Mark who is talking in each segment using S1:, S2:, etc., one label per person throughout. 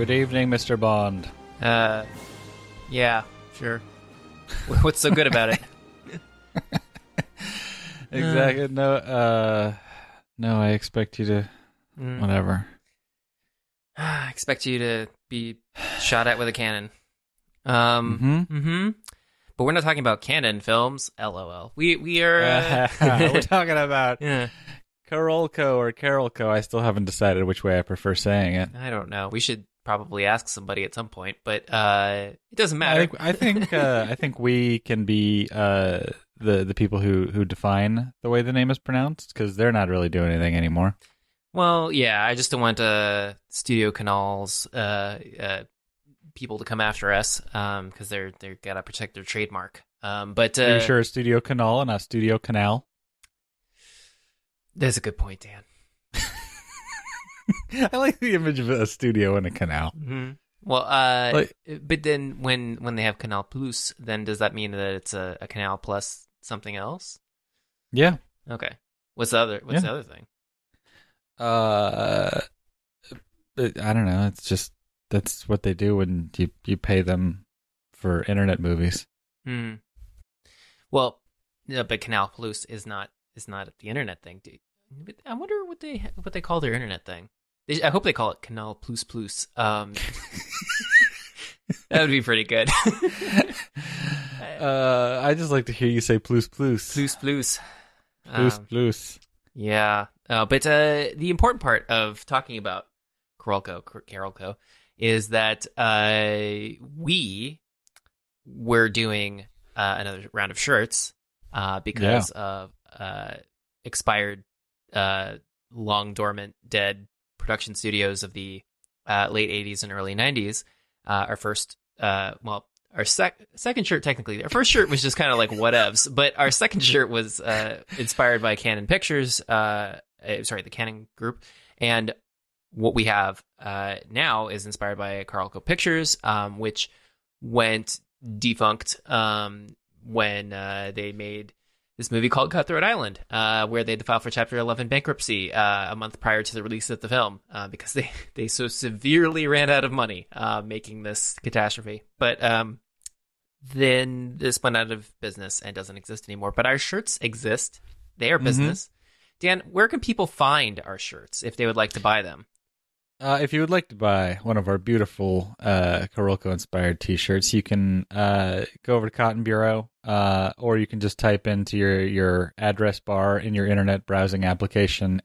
S1: Good evening, Mr. Bond.
S2: Yeah, sure. What's so good about it?
S1: Exactly. No, I expect you to... Whatever.
S2: I expect you to be shot at with a cannon.
S1: Mm-hmm.
S2: But we're not talking about canon films. LOL. We are...
S1: We're talking about
S2: yeah.
S1: Carolco or Carolco. I still haven't decided which way I prefer saying it.
S2: I don't know. We should probably ask somebody at some point, but it doesn't matter.
S1: I think we can be the people who define the way the name is pronounced, because they're not really doing anything anymore.
S2: Well, yeah, I just don't want Studio Canal's people to come after us because they're gotta protect their trademark. But
S1: Are you sure it's Studio Canal and not Studio Canal?
S2: That's a good point, Dan.
S1: I like the image of a studio in a canal.
S2: Mm-hmm. Well, but then when they have Canal Plus, then does that mean that it's a Canal Plus something else?
S1: Yeah.
S2: Okay. What's the other thing?
S1: I don't know. It's just that's what they do when you pay them for internet movies.
S2: Well, yeah, but Canal Plus is not the internet thing. I wonder what they call their internet thing. I hope they call it Canal Plus Plus. That would be pretty good.
S1: I just like to hear you say plus plus.
S2: Plus Plus.
S1: Plus plus.
S2: Yeah. But the important part of talking about Carolco is that we were doing another round of shirts because of expired, long dormant, dead production studios of the late 80s and early 90s. Our first, our second shirt, technically, our first shirt was just kind of like whatevs, but our second shirt was inspired by Canon Pictures, the Canon Group, and what we have now is inspired by Carolco Pictures, which went defunct when they made this movie called Cutthroat Island, where they had to file for Chapter 11 bankruptcy a month prior to the release of the film because they so severely ran out of money making this catastrophe. But then this went out of business and doesn't exist anymore. But our shirts exist. They are business. Dan, where can people find our shirts if they would like to buy them?
S1: If you would like to buy one of our beautiful Carolco-inspired T-shirts, you can go over to Cotton Bureau, or you can just type into your address bar in your internet browsing application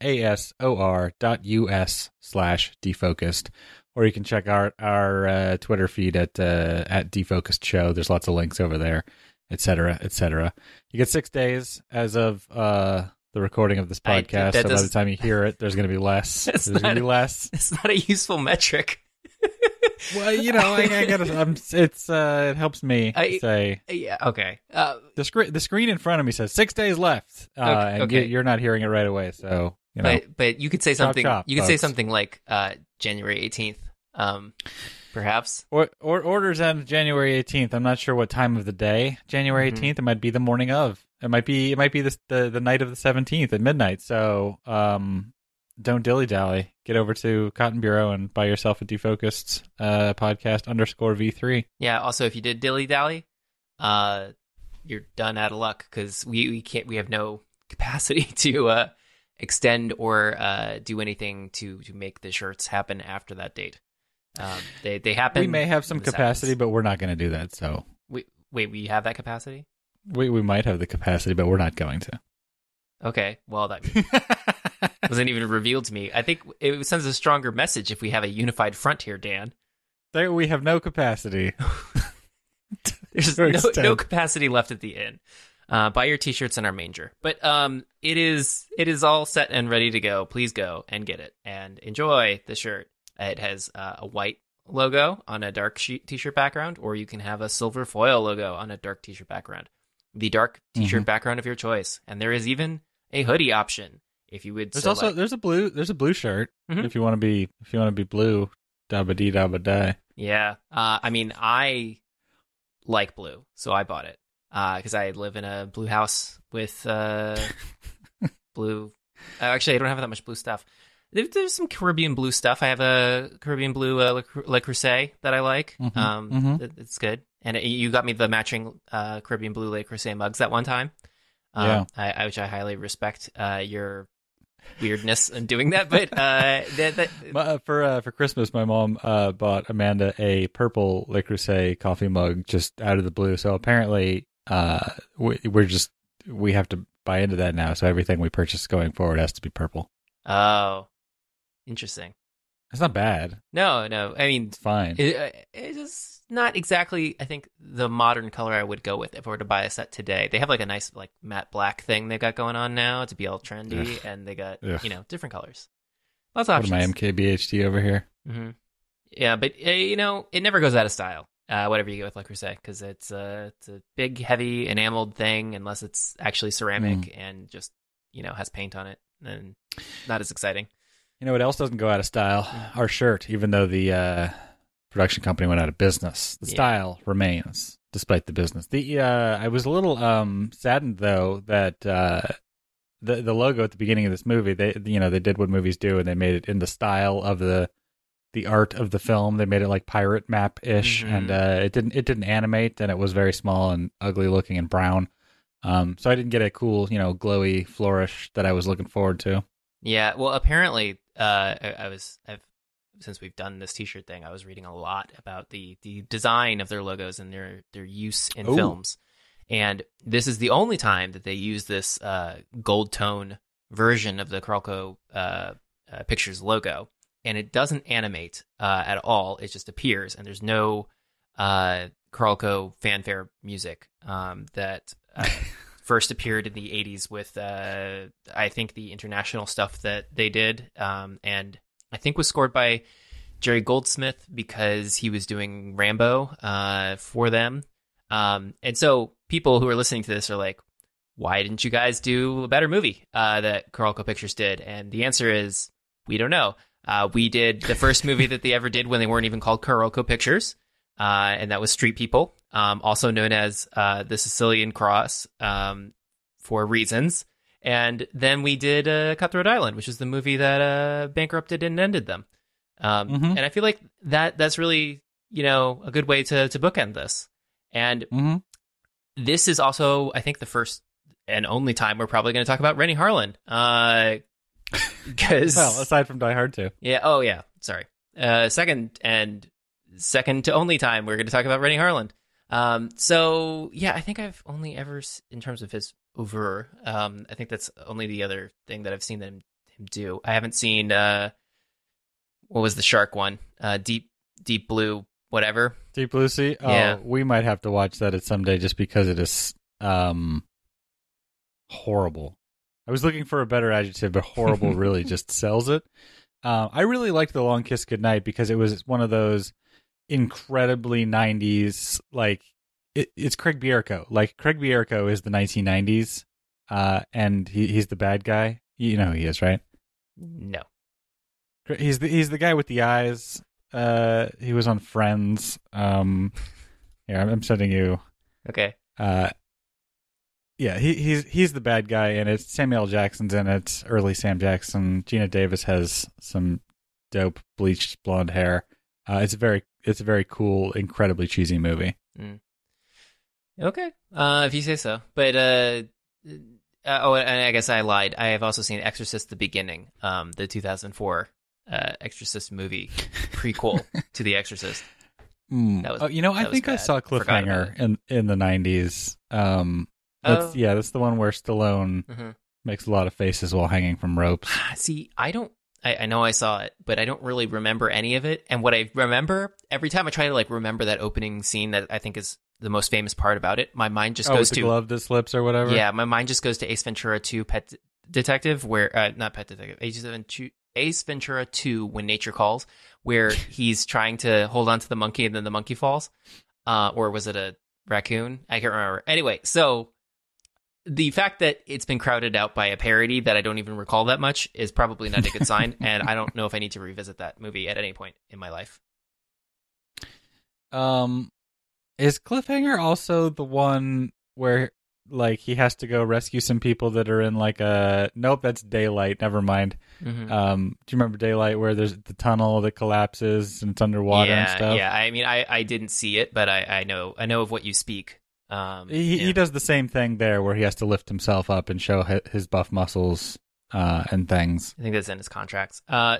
S1: asor.us/defocused, or you can check out our Twitter feed at Defocused Show. There's lots of links over there, etc., etc. You get 6 days as of the recording of this podcast, so by the time you hear it, there's going to be less. There's going to be less.
S2: It's not a useful metric.
S1: Well, I gotta. It helps me say.
S2: Yeah. Okay.
S1: The screen in front of me says 6 days left, and you're not hearing it right away. So
S2: But you could say something. You could
S1: folks.
S2: say something like January 18th, perhaps.
S1: Or orders end January 18th. I'm not sure what time of the day. January 18th. It might be the morning of. It might be the night of the 17th at midnight. So don't dilly-dally. Get over to Cotton Bureau and buy yourself a Defocused podcast _V3.
S2: Yeah. Also, if you did dilly-dally, you're done out of luck because we have no capacity to extend or do anything to make the shirts happen after that date. They happen.
S1: We may have some capacity, but we're not going to do that. So
S2: we have that capacity?
S1: We might have the capacity, but we're not going to.
S2: Okay, well, that wasn't even revealed to me. I think it sends a stronger message if we have a unified front here, Dan.
S1: There, we have no capacity.
S2: There's no capacity left at the inn. Buy your T-shirts in our manger. But it is all set and ready to go. Please go and get it and enjoy the shirt. It has a white logo on a dark T-shirt background, or you can have a silver foil logo on a dark T-shirt background. The dark T-shirt background of your choice, and there is even a hoodie option if you would.
S1: There's a blue shirt if you want to be blue. Dabba dee dabba die.
S2: Yeah, I mean I like blue, so I bought it because I live in a blue house with blue. Actually, I don't have that much blue stuff. There's some Caribbean blue stuff. I have a Caribbean blue Le Creuset that I like. It's good. And you got me the matching Caribbean blue Le Creuset mugs that one time. Which I highly respect your weirdness in doing that. But
S1: for Christmas, my mom bought Amanda a purple Le Creuset coffee mug just out of the blue. So apparently, we have to buy into that now. So everything we purchase going forward has to be purple.
S2: Oh, interesting.
S1: It's not bad.
S2: No. I mean,
S1: it's fine.
S2: It's not exactly, I think, the modern color I would go with if I were to buy a set today. They have like a nice like matte black thing they got going on now to be all trendy, and they got different colors. Lots of options.
S1: My MKBHD over here.
S2: Mm-hmm. Yeah, but it never goes out of style. Whatever you get with Le Creuset, because it's a big, heavy, enameled thing, unless it's actually ceramic and just has paint on it, and not as exciting.
S1: You know what else doesn't go out of style? Our shirt, even though the production company went out of business, the style remains despite the business. I was a little saddened though that the logo at the beginning of this movie, they did what movies do, and they made it in the style of the art of the film. They made it like pirate map ish, and it didn't animate, and it was very small and ugly looking and brown. So I didn't get a cool glowy flourish that I was looking forward to.
S2: Yeah, well, apparently, since we've done this T-shirt thing, I was reading a lot about the design of their logos and their use in films. And this is the only time that they use this gold tone version of the Carolco Pictures logo. And it doesn't animate at all. It just appears, and there's no Carolco fanfare music that first appeared in the 80s with, I think, the international stuff that they did, and I think was scored by Jerry Goldsmith because he was doing Rambo for them. And so people who are listening to this are like, why didn't you guys do a better movie that Carolco Pictures did? And the answer is, we don't know. We did the first movie that they ever did when they weren't even called Carolco Pictures, and that was Street People, also known as The Sicilian Cross, for reasons. And then we did Cutthroat Island, which is the movie that bankrupted and ended them. And I feel like that's really, a good way to bookend this. And this is also, I think, the first and only time we're probably going to talk about Renny Harlin. Because
S1: aside from Die Hard 2.
S2: Yeah. Oh, yeah. Sorry. Second to only time we're going to talk about Renny Harlin. So yeah, I think I've only ever, in terms of his oeuvre, I think that's only the other thing that I've seen him do. I haven't seen what was the shark one? Deep Blue, whatever.
S1: Deep Blue Sea. Oh, yeah. We might have to watch that at some day just because it is horrible. I was looking for a better adjective, but horrible really just sells it. I really liked The Long Kiss Goodnight because it was one of those incredibly 90s, like, it's Craig Bierko. Like, Craig Bierko is the 1990s, and he's the bad guy. You know who he is, right?
S2: No.
S1: He's the guy with the eyes. He was on Friends. Here, I'm sending you.
S2: Okay.
S1: Yeah, he's the bad guy, and it's Samuel L. Jackson's in it. Early Sam Jackson. Gina Davis has some dope bleached blonde hair. It's a very cool, incredibly cheesy movie.
S2: Okay, if you say so. But and I guess I lied. I have also seen Exorcist: The Beginning, the 2004 Exorcist movie prequel to The Exorcist.
S1: I think I saw Cliffhanger in the 90s. That's the one where Stallone makes a lot of faces while hanging from ropes.
S2: See, I know I saw it, but I don't really remember any of it. And what I remember, every time I try to remember that opening scene that I think is the most famous part about it, my mind just goes
S1: to
S2: the
S1: glove that slips or whatever.
S2: Yeah, my mind just goes to Ace Ventura 2 Pet Detective, where not Pet Detective, Ace Ventura 2 When Nature Calls, where he's trying to hold on to the monkey and then the monkey falls. Or was it a raccoon? I can't remember. Anyway, so the fact that it's been crowded out by a parody that I don't even recall that much is probably not a good sign, and I don't know if I need to revisit that movie at any point in my life.
S1: Is Cliffhanger also the one where like he has to go rescue some people that are in like a nope, that's Daylight. Never mind.
S2: Mm-hmm.
S1: Do you remember Daylight where there's the tunnel that collapses and it's underwater and stuff?
S2: Yeah. I mean, I didn't see it, but I know of what you speak.
S1: He does the same thing there where he has to lift himself up and show his buff muscles and things.
S2: I think that's in his contracts. I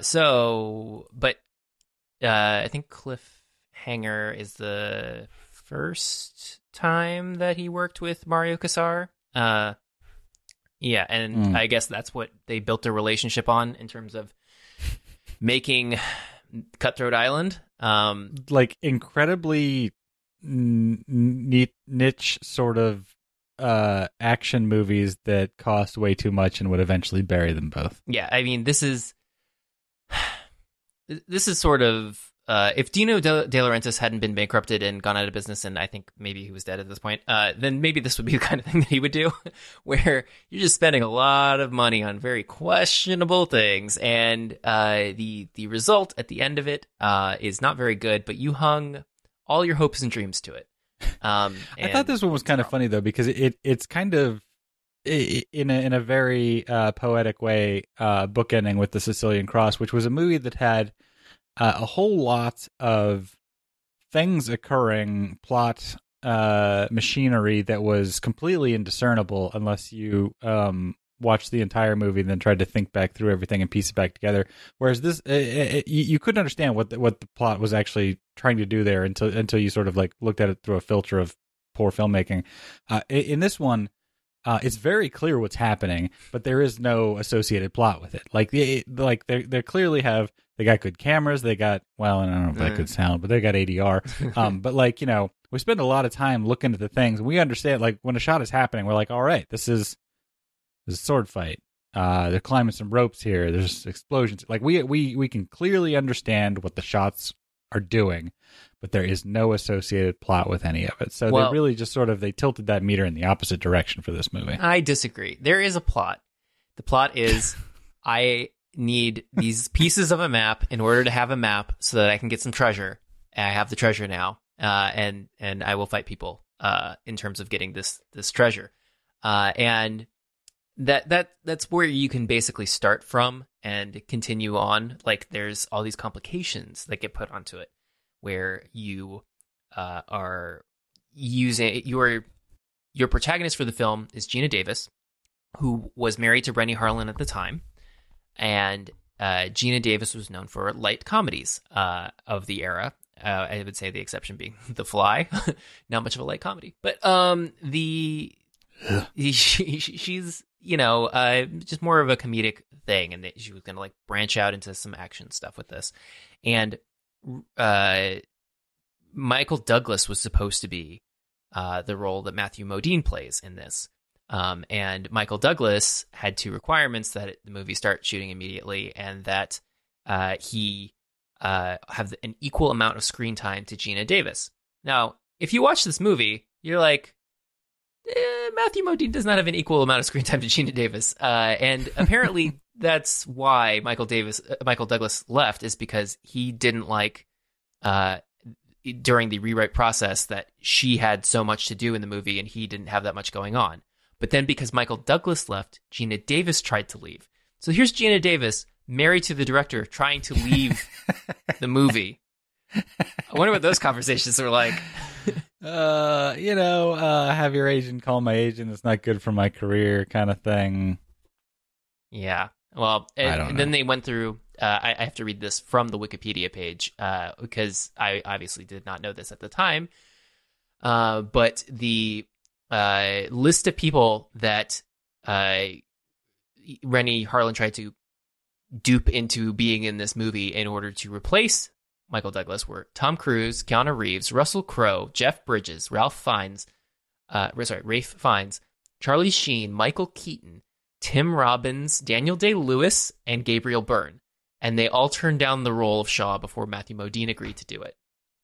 S2: think Cliffhanger is the first time that he worked with Mario Kassar. I guess that's what they built their relationship on in terms of making Cutthroat Island.
S1: Like incredibly niche sort of action movies that cost way too much and would eventually bury them both.
S2: Yeah, I mean, this is sort of if Dino De Laurentiis hadn't been bankrupted and gone out of business, and I think maybe he was dead at this point, then maybe this would be the kind of thing that he would do, where you're just spending a lot of money on very questionable things, and the result at the end of it is not very good, but you hung all your hopes and dreams to it.
S1: I thought this one was kind of funny though, because it's kind of in a very poetic way bookending with the Sicilian Cross, which was a movie that had a whole lot of things occurring, plot machinery that was completely indiscernible unless you watched the entire movie and then tried to think back through everything and piece it back together. Whereas this, you couldn't understand what the plot was actually trying to do there until you sort of like looked at it through a filter of poor filmmaking. In this one, it's very clear what's happening, but there is no associated plot with it. Like they clearly have, they got good cameras, they got, well, I don't know if that good sound, but they got ADR. But like, you know, we spend a lot of time looking at the things, and we understand, like, when a shot is happening, we're like, all right, this is a sword fight. They're climbing some ropes here. There's explosions. Like we can clearly understand what the shots are doing, but there is no associated plot with any of it. So they really just sort of, they tilted that meter in the opposite direction for this movie.
S2: I disagree. There is a plot. The plot is I need these pieces of a map in order to have a map so that I can get some treasure. I have the treasure now, and I will fight people in terms of getting this treasure. And that's where you can basically start from and continue on. Like there's all these complications that get put onto it, where you are using your protagonist for the film is Gina Davis, who was married to Rennie Harlin at the time, and Gina Davis was known for light comedies of the era. I would say the exception being The Fly, not much of a light comedy, but she's, you know, just more of a comedic thing, and that she was going to like branch out into some action stuff with this. And Michael Douglas was supposed to be the role that Matthew Modine plays in this. And Michael Douglas had two requirements: that the movie start shooting immediately, and that he have an equal amount of screen time to Gina Davis. Now, if you watch this movie, you're like, Matthew Modine does not have an equal amount of screen time to Gina Davis, and apparently that's why Michael Douglas left, is because he didn't like during the rewrite process that she had so much to do in the movie and he didn't have that much going on. But then because Michael Douglas left, Gina Davis tried to leave. So here's Gina Davis, married to the director, trying to leave the movie. I wonder what those conversations were like.
S1: Have your agent call my agent. It's not good for my career, kind of thing.
S2: Yeah. Well, and then they went through. I have to read this from the Wikipedia page because I obviously did not know this at the time. But the list of people that Rennie Harlin tried to dupe into being in this movie in order to replace Michael Douglas were Tom Cruise, Keanu Reeves, Russell Crowe, Jeff Bridges, Rafe Fiennes, Charlie Sheen, Michael Keaton, Tim Robbins, Daniel Day-Lewis, and Gabriel Byrne. And they all turned down the role of Shaw before Matthew Modine agreed to do it.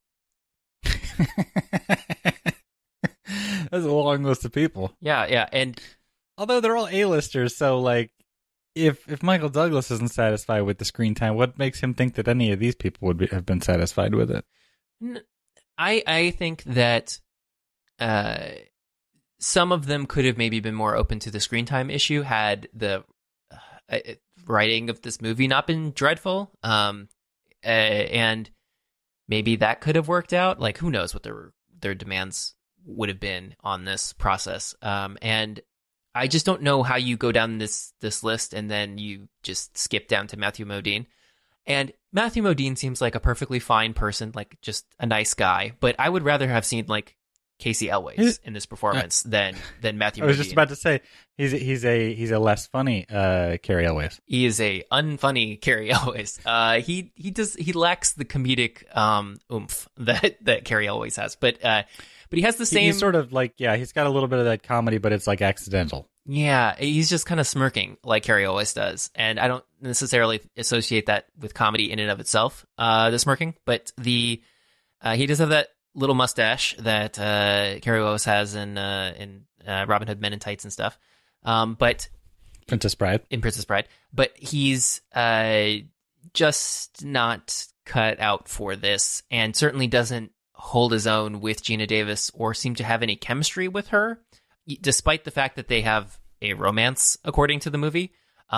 S1: That's a long list of people.
S2: Yeah. And
S1: although they're all A-listers, so like, if Michael Douglas isn't satisfied with the screen time, what makes him think that any of these people would have been satisfied with it?
S2: I think that some of them could have maybe been more open to the screen time issue had the writing of this movie not been dreadful. And maybe that could have worked out. Like, who knows what their demands would have been on this process. And I just don't know how you go down this list and then you just skip down to Matthew Modine. And Matthew Modine seems like a perfectly fine person, like just a nice guy. But I would rather have seen like Casey Elwes in this performance than Matthew Modine.
S1: I was just about to say he's a less funny Cary Elwes.
S2: He is a unfunny Cary Elwes. He lacks the comedic oomph that Cary Elwes has, but he has the same.
S1: He's sort of like, he's got a little bit of that comedy, but it's like accidental.
S2: Yeah, he's just kind of smirking like Cary Elwes does, and I don't necessarily associate that with comedy in and of itself. The smirking, but he does have that little mustache that Cary Elwes has in Robin Hood Men in Tights and stuff. But
S1: Princess Bride.
S2: In Princess Bride. But he's just not cut out for this, and certainly doesn't hold his own with Gina Davis or seem to have any chemistry with her, despite the fact that they have a romance, according to the movie,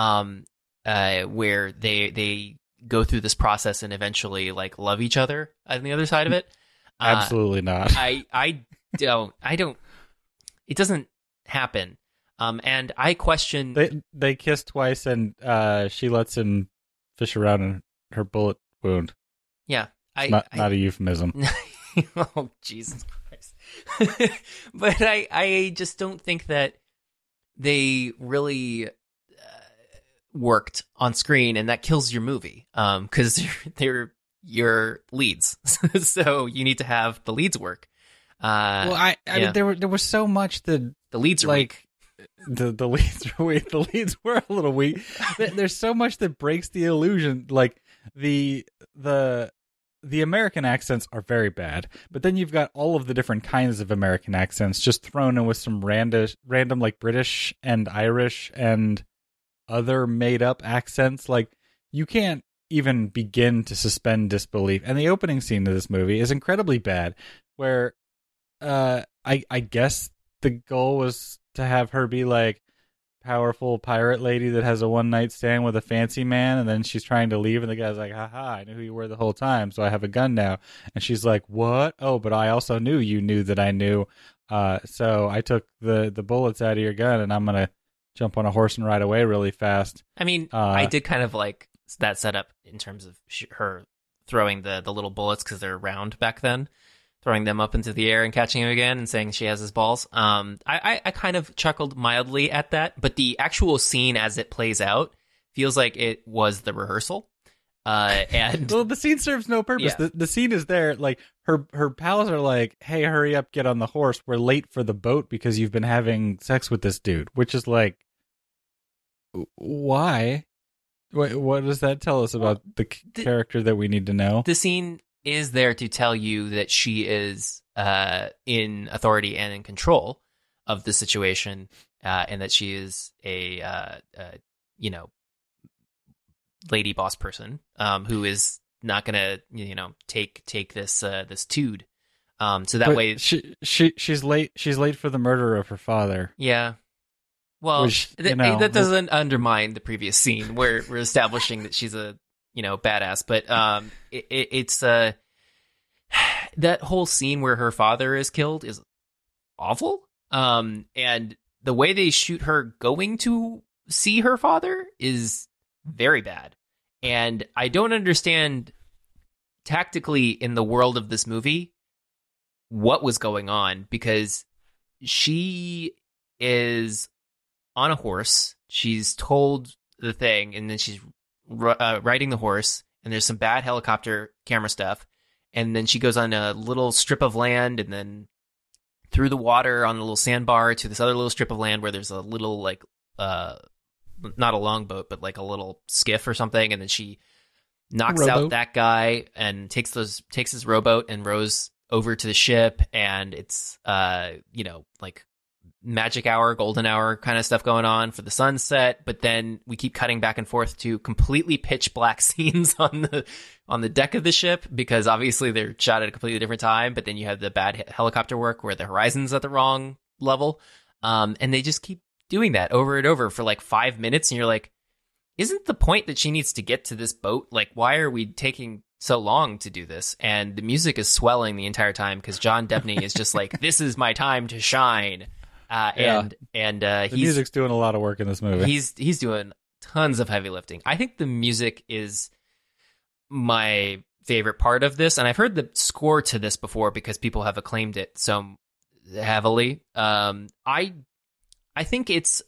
S2: where they go through this process and eventually like love each other on the other side of it.
S1: Absolutely not.
S2: I don't. It doesn't happen. And I question.
S1: They kiss twice, and she lets him fish around in her bullet wound.
S2: Yeah,
S1: not a euphemism.
S2: Oh, Jesus Christ! But I just don't think that they really worked on screen, and that kills your movie. Because they're your leads, so you need to have the leads work.
S1: I mean, there was so much that
S2: the leads are
S1: like the leads are weak. The leads were a little weak. There's so much that breaks the illusion. Like the American accents are very bad, but then you've got all of the different kinds of American accents just thrown in with some random like British and Irish and other made up accents. Like you can't even begin to suspend disbelief. And the opening scene of this movie is incredibly bad, where I guess the goal was to have her be like powerful pirate lady that has a one night stand with a fancy man, and then she's trying to leave, and the guy's like, haha, I knew who you were the whole time, so I have a gun now. And she's like, what? Oh, but I also knew you knew that I knew, so I took the bullets out of your gun, and I'm gonna jump on a horse and ride away really fast.
S2: I mean, I did kind of like that setup in terms of her throwing the little bullets, because they're round back then, throwing them up into the air and catching him again and saying she has his balls. I kind of chuckled mildly at that, but the actual scene as it plays out feels like it was the rehearsal. And
S1: well, the scene serves no purpose.
S2: Yeah.
S1: The scene is there. Like her pals are like, hey, hurry up, get on the horse. We're late for the boat because you've been having sex with this dude, which is like, why? What does that tell us about the character that we need to know?
S2: The scene is there to tell you that she is in authority and in control of the situation, and that she is a lady boss person who is not gonna take this tood. So that way
S1: she's late. She's late for the murder of her father.
S2: Yeah. Well,
S1: which,
S2: that doesn't undermine the previous scene where we're establishing that she's a badass, but it's that whole scene where her father is killed is awful. And the way they shoot her going to see her father is very bad. And I don't understand tactically in the world of this movie what was going on, because she is on a horse. She's told the thing, and then she's riding the horse, and there's some bad helicopter camera stuff, and then she goes on a little strip of land, and then through the water on a little sandbar to this other little strip of land where there's a little like not a longboat, but like a little skiff or something, and then she knocks out that guy and takes his rowboat and rows over to the ship, and it's like magic hour, golden hour kind of stuff going on for the sunset. But then we keep cutting back and forth to completely pitch black scenes on the deck of the ship, because obviously they're shot at a completely different time. But then you have the bad helicopter work where the horizon's at the wrong level. And they just keep doing that over and over for like 5 minutes. And you're like, isn't the point that she needs to get to this boat? Like, why are we taking so long to do this? And the music is swelling the entire time because John Debney is just like, this is my time to shine. The
S1: music's doing a lot of work in this movie.
S2: He's doing tons of heavy lifting. I think the music is my favorite part of this, and I've heard the score to this before because people have acclaimed it so heavily. I think it's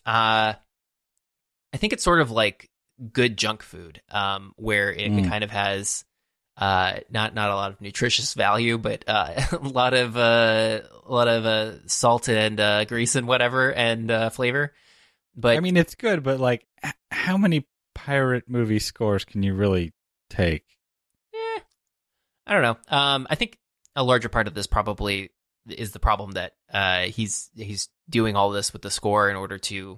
S2: sort of like good junk food, where it kind of has not a lot of nutritious value, but a lot of salt and grease and whatever and flavor. But
S1: I mean, it's good, but like, how many pirate movie scores can you really take?
S2: I don't know. I think a larger part of this probably is the problem that he's doing all this with the score in order to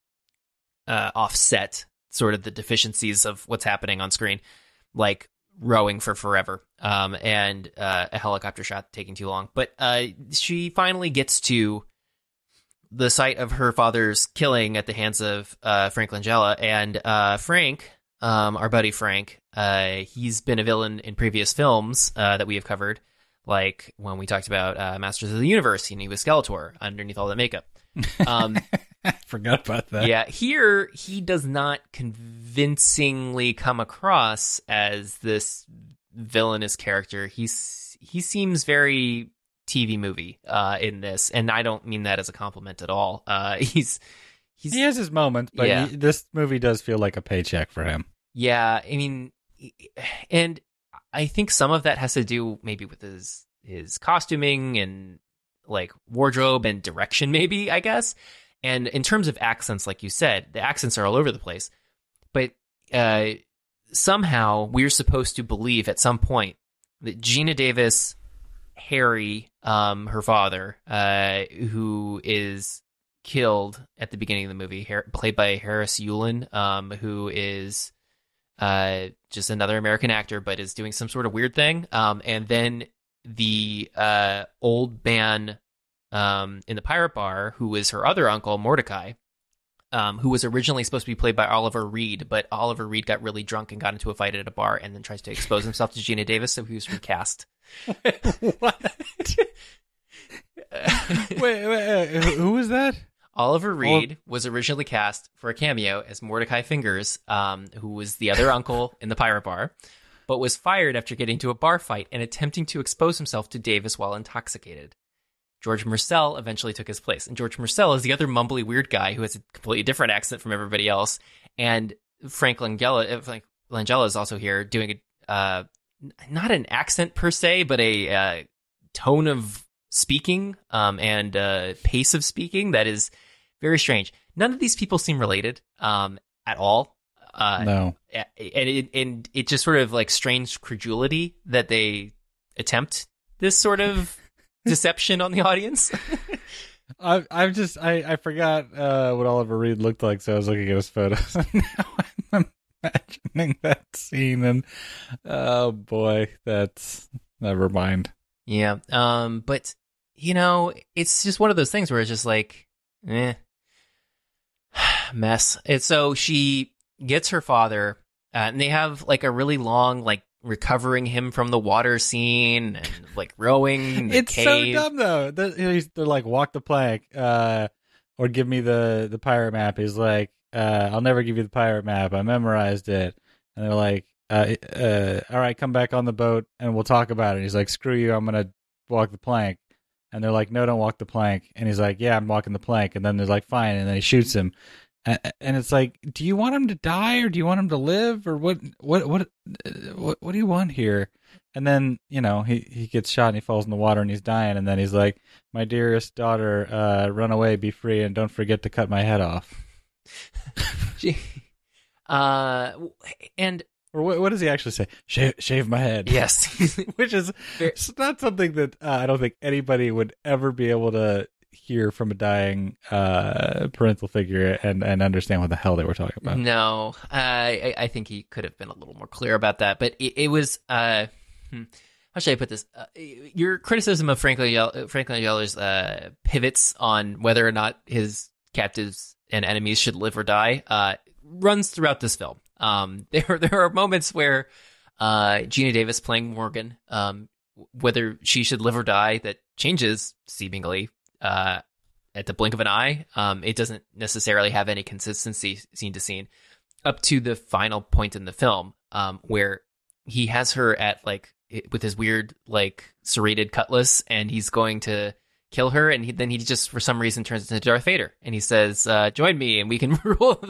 S2: offset sort of the deficiencies of what's happening on screen, like rowing for forever and a helicopter shot taking too long. But she finally gets to the site of her father's killing at the hands of Frank Langella. And Frank, our buddy Frank, he's been a villain in previous films that we have covered, like when we talked about Masters of the Universe, and he was Skeletor underneath all that makeup.
S1: I forgot about that.
S2: Yeah, here he does not convincingly come across as this villainous character. He seems very TV movie in this, and I don't mean that as a compliment at all. He
S1: has his moments, but this movie does feel like a paycheck for him.
S2: Yeah, I mean, and I think some of that has to do maybe with his costuming and like wardrobe and direction, maybe, I guess. And in terms of accents, like you said, the accents are all over the place. But somehow we're supposed to believe at some point that Gina Davis, Harry, her father, who is killed at the beginning of the movie, played by Harris Yulin, who is just another American actor, but is doing some sort of weird thing. And then the old man in the pirate bar, who is her other uncle, Mordecai, who was originally supposed to be played by Oliver Reed, but Oliver Reed got really drunk and got into a fight at a bar and then tries to expose himself to Gina Davis, so he was recast.
S1: What? wait, who was that?
S2: Oliver Reed was originally cast for a cameo as Mordecai Fingers, who was the other uncle in the pirate bar, but was fired after getting into a bar fight and attempting to expose himself to Davis while intoxicated. George Murcell eventually took his place, and George Murcell is the other mumbly weird guy who has a completely different accent from everybody else. And Frank Langella is also here doing not an accent per se, but a tone of speaking and pace of speaking that is very strange. None of these people seem related at all.
S1: No,
S2: and it just sort of like strange credulity that they attempt this sort of deception on the audience.
S1: I forgot what Oliver Reed looked like, so I was looking at his photos, and now I'm imagining that scene, and oh boy, that's never mind.
S2: Yeah, but you know, it's just one of those things where it's just like, mess. And so she gets her father, and they have like a really long like recovering him from the water scene and like rowing the
S1: it's
S2: cave.
S1: So dumb though. They're like, walk the plank or give me the pirate map. He's like, I'll never give you the pirate map, I memorized it. And they're like, all right, come back on the boat and we'll talk about it. He's like, screw you, I'm gonna walk the plank. And they're like, no, don't walk the plank. And he's like, yeah, I'm walking the plank. And then they're like, fine. And then he shoots him. And it's like, do you want him to die or do you want him to live, or what do you want here? And then, you know, he gets shot and he falls in the water and he's dying. And then he's like, my dearest daughter, run away, be free, and don't forget to cut my head off.
S2: And
S1: or what does he actually say? Shave my head.
S2: Yes.
S1: Which is it's not something that I don't think anybody would ever be able to hear from a dying parental figure and understand what the hell they were talking about.
S2: No, I think he could have been a little more clear about that. But it was how should I put this? Your criticism of Franklin Yeller's pivots on whether or not his captives and enemies should live or die runs throughout this film. There are moments where Gina Davis playing Morgan, whether she should live or die, that changes seemingly at the blink of an eye. It doesn't necessarily have any consistency scene to scene up to the final point in the film, where he has her at like with his weird like serrated cutlass, and he's going to kill her, and then he just for some reason turns into Darth Vader, and he says, "Join me, and we can rule."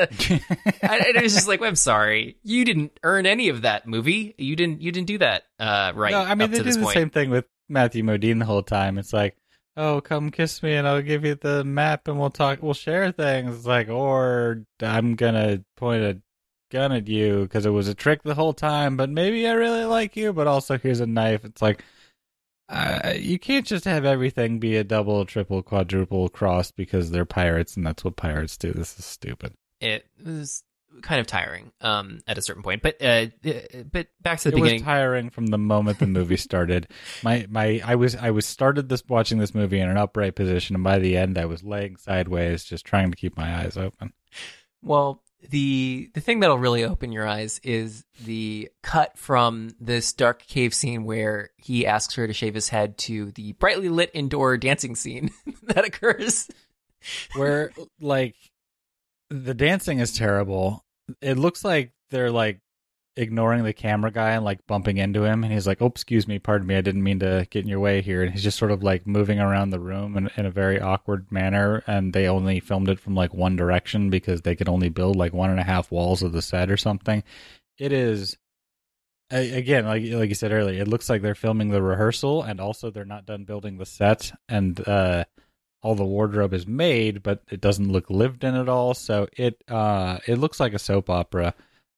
S2: And it was just like, well, I'm sorry, you didn't earn any of that, movie. You didn't do that right.
S1: No, I mean they do the same thing with Matthew Modine the whole time. It's like, oh, come kiss me, and I'll give you the map, and we'll share things. It's like, or I'm gonna point a gun at you because it was a trick the whole time, but maybe I really like you, but also here's a knife. It's like, you can't just have everything be a double, triple, quadruple cross because they're pirates and that's what pirates do. This is stupid.
S2: It was kind of tiring at a certain point, but back to the beginning.
S1: It was tiring from the moment the movie started. I was started watching this movie in an upright position, and by the end I was laying sideways, just trying to keep my eyes open.
S2: Well, the thing that'll really open your eyes is the cut from this dark cave scene where he asks her to shave his head to the brightly lit indoor dancing scene that occurs.
S1: Where, like, the dancing is terrible. It looks like they're, like, ignoring the camera guy and, like, bumping into him. And he's like, oh, excuse me, pardon me, I didn't mean to get in your way here. And he's just sort of, like, moving around the room in a very awkward manner. And they only filmed it from, like, one direction because they could only build, like, 1.5 walls of the set or something. It is, again, like you said earlier, it looks like they're filming the rehearsal, and also they're not done building the set. And all the wardrobe is made, but it doesn't look lived in at all. So it looks like a soap opera.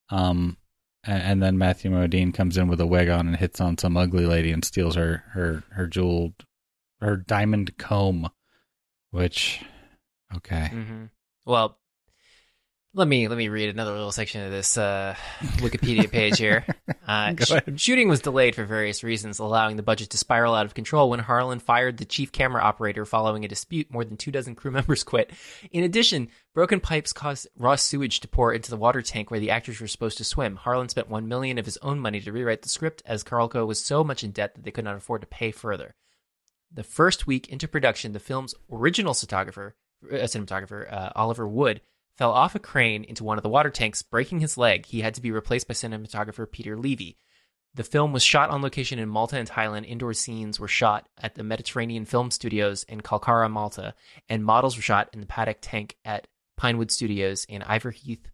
S1: And then Matthew Modine comes in with a wig on and hits on some ugly lady and steals her diamond comb, which, okay.
S2: Mm-hmm. Well, let me read another little section of this Wikipedia page here. Shooting was delayed for various reasons, allowing the budget to spiral out of control when Harlan fired the chief camera operator following a dispute. More than 24 crew members quit. In addition, broken pipes caused raw sewage to pour into the water tank where the actors were supposed to swim. Harlan spent $1 million of his own money to rewrite the script, as Carolco was so much in debt that they could not afford to pay further. The first week into production, the film's original cinematographer, Oliver Wood, fell off a crane into one of the water tanks, breaking his leg. He had to be replaced by cinematographer Peter Levy. The film was shot on location in Malta and Thailand. Indoor scenes were shot at the Mediterranean Film Studios in Kalkara, Malta, and models were shot in the paddock tank at Pinewood Studios in Iverheath,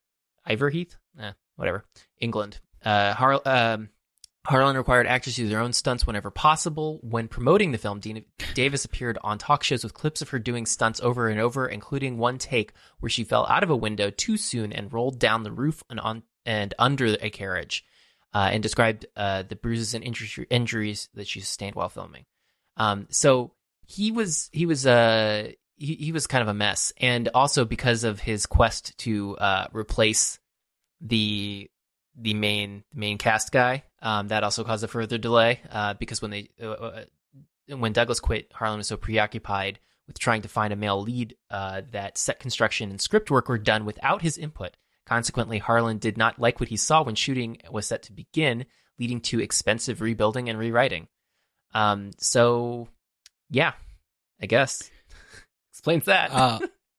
S2: England. Harlan required actors to do their own stunts whenever possible. When promoting the film, Davis appeared on talk shows with clips of her doing stunts over and over, including one take where she fell out of a window too soon and rolled down the roof and under a carriage, and described the bruises and injuries that she sustained while filming. So he was kind of a mess, and also because of his quest to replace the main cast guy, that also caused a further delay, because when Douglas quit, Harlan was so preoccupied with trying to find a male lead that set construction and script work were done without his input. Consequently, Harlan did not like what he saw when shooting was set to begin, leading to expensive rebuilding and rewriting. So, yeah, I guess explains that.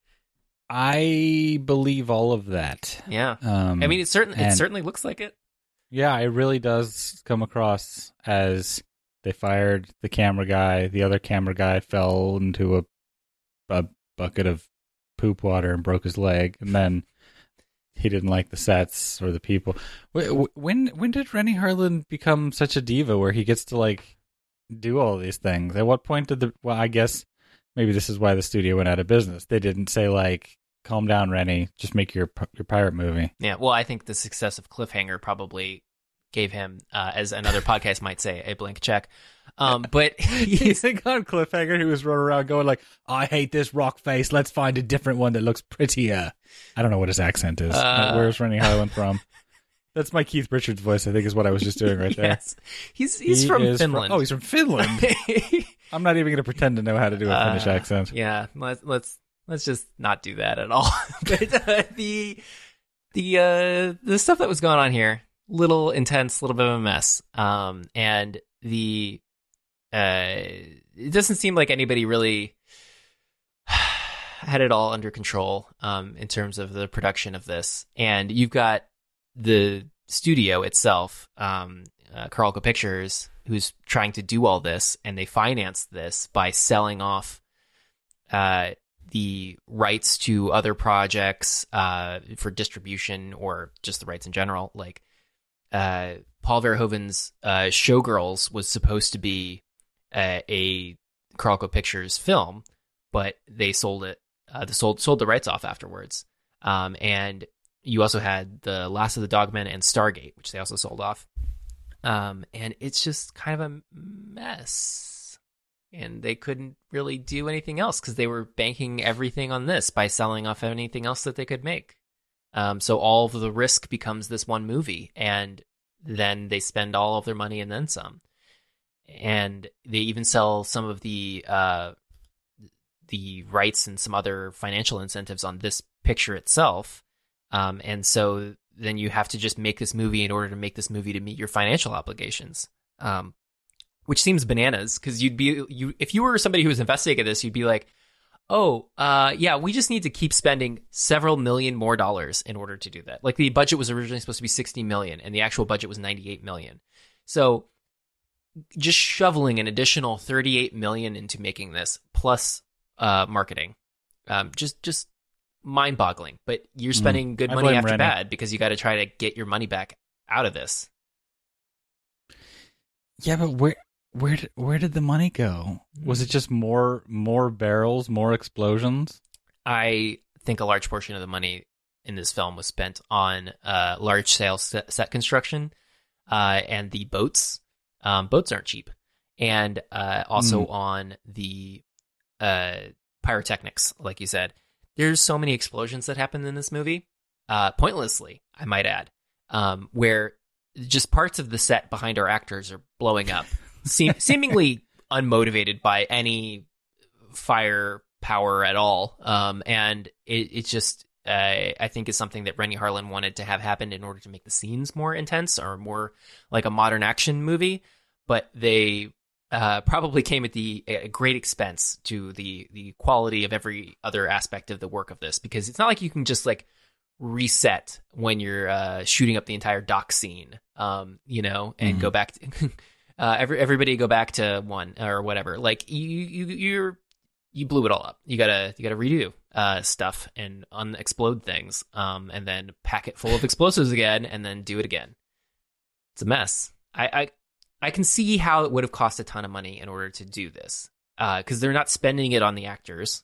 S1: I believe all of that.
S2: Yeah. I mean, it certainly looks like it.
S1: Yeah, it really does come across as they fired the camera guy. The other camera guy fell into a bucket of poop water and broke his leg, and then he didn't like the sets or the people. When did Renny Harlin become such a diva where he gets to like do all these things? At what point did I guess maybe this is why the studio went out of business. They didn't say like, calm down, Renny, just make your pirate movie.
S2: Yeah, well, I think the success of Cliffhanger probably gave him, as another podcast might say, a blank check. But
S1: you think on Cliffhanger, he was running around going like, I hate this rock face. Let's find a different one that looks prettier. I don't know what his accent is. Where's Renny Harlin from? That's my Keith Richards voice, I think, is what I was just doing right there.
S2: Yes. He's from Finland.
S1: He's from Finland. I'm not even going to pretend to know how to do a Finnish accent.
S2: Yeah, let's just not do that at all. But the stuff that was going on here, little intense, little bit of a mess. And it doesn't seem like anybody really had it all under control in terms of the production of this. And you've got the studio itself, Carolco Pictures, who's trying to do all this, and they financed this by selling off the rights to other projects for distribution, or just the rights in general. Like Paul Verhoeven's Showgirls was supposed to be a Carolco Pictures film, but they sold it. They sold the rights off afterwards. And you also had The Last of the Dogmen and Stargate, which they also sold off. And it's just kind of a mess. And they couldn't really do anything else because they were banking everything on this by selling off anything else that they could make. So all of the risk becomes this one movie, and then they spend all of their money and then some. And they even sell some of the rights and some other financial incentives on this picture itself. And so then you have to just make this movie in order to make this movie to meet your financial obligations, which seems bananas, because if you were somebody who was investigating this, you'd be like, yeah, we just need to keep spending several million more dollars in order to do that. Like, the budget was originally supposed to be 60 million and the actual budget was 98 million. So just shoveling an additional 38 million into making this, plus marketing, just mind-boggling. But you're spending good money after bad because you got to try to get your money back out of this.
S1: Yeah, but where did the money go? Was it just more barrels, more explosions?
S2: I think a large portion of the money in this film was spent on large-scale set construction and the boats. Boats aren't cheap. And also on the pyrotechnics, like you said. There's so many explosions that happen in this movie, pointlessly, I might add, where just parts of the set behind our actors are blowing up, seemingly unmotivated by any fire power at all. And it's just, I think, is something that Renny Harlin wanted to have happen in order to make the scenes more intense or more like a modern action movie. But they probably came at a great expense to the quality of every other aspect of the work of this, because it's not like you can just like reset when you're shooting up the entire dock scene, and go back to everybody go back to one or whatever. Like you blew it all up. You gotta redo stuff and unexplode things, and then pack it full of explosives again, and then do it again. It's a mess. I can see how it would have cost a ton of money in order to do this, because they're not spending it on the actors.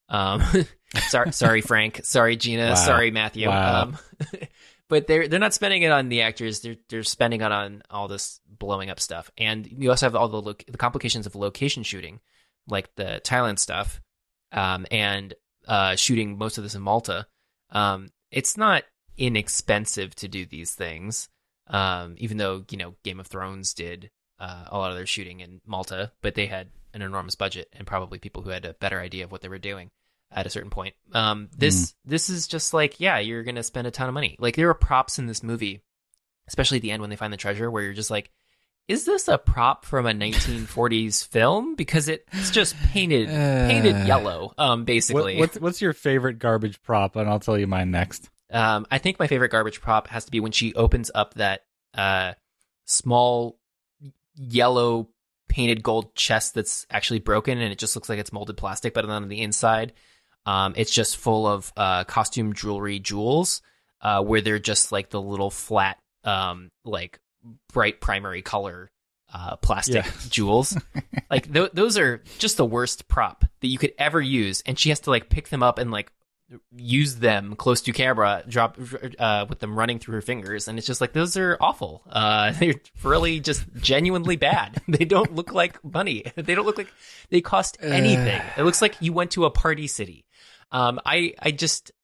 S2: Sorry, Frank. Sorry, Gina. Wow. Sorry, Matthew.
S1: Wow.
S2: But they're not spending it on the actors. They're spending it on all this blowing up stuff, and you also have all the complications of location shooting, like the Thailand stuff, and shooting most of this in Malta. It's not inexpensive to do these things. Even though, Game of Thrones did a lot of their shooting in Malta, but they had an enormous budget and probably people who had a better idea of what they were doing at a certain point. This is just like, yeah, you're going to spend a ton of money. Like, there are props in this movie, especially at the end when they find the treasure, where you're just like, is this a prop from a 1940s film? Because it's just painted yellow, basically.
S1: What's your favorite garbage prop? And I'll tell you mine next.
S2: I think my favorite garbage prop has to be when she opens up that small yellow painted gold chest that's actually broken, and it just looks like it's molded plastic, but then on the inside, it's just full of costume jewelry jewels, where they're just like the little flat, like bright primary color plastic jewels. Like those are just the worst prop that you could ever use, and she has to like pick them up and like use them close to camera, drop with them running through her fingers, and it's just like, those are awful. They're really just genuinely bad. They don't look like money. They don't look like they cost anything. It looks like you went to a party city. I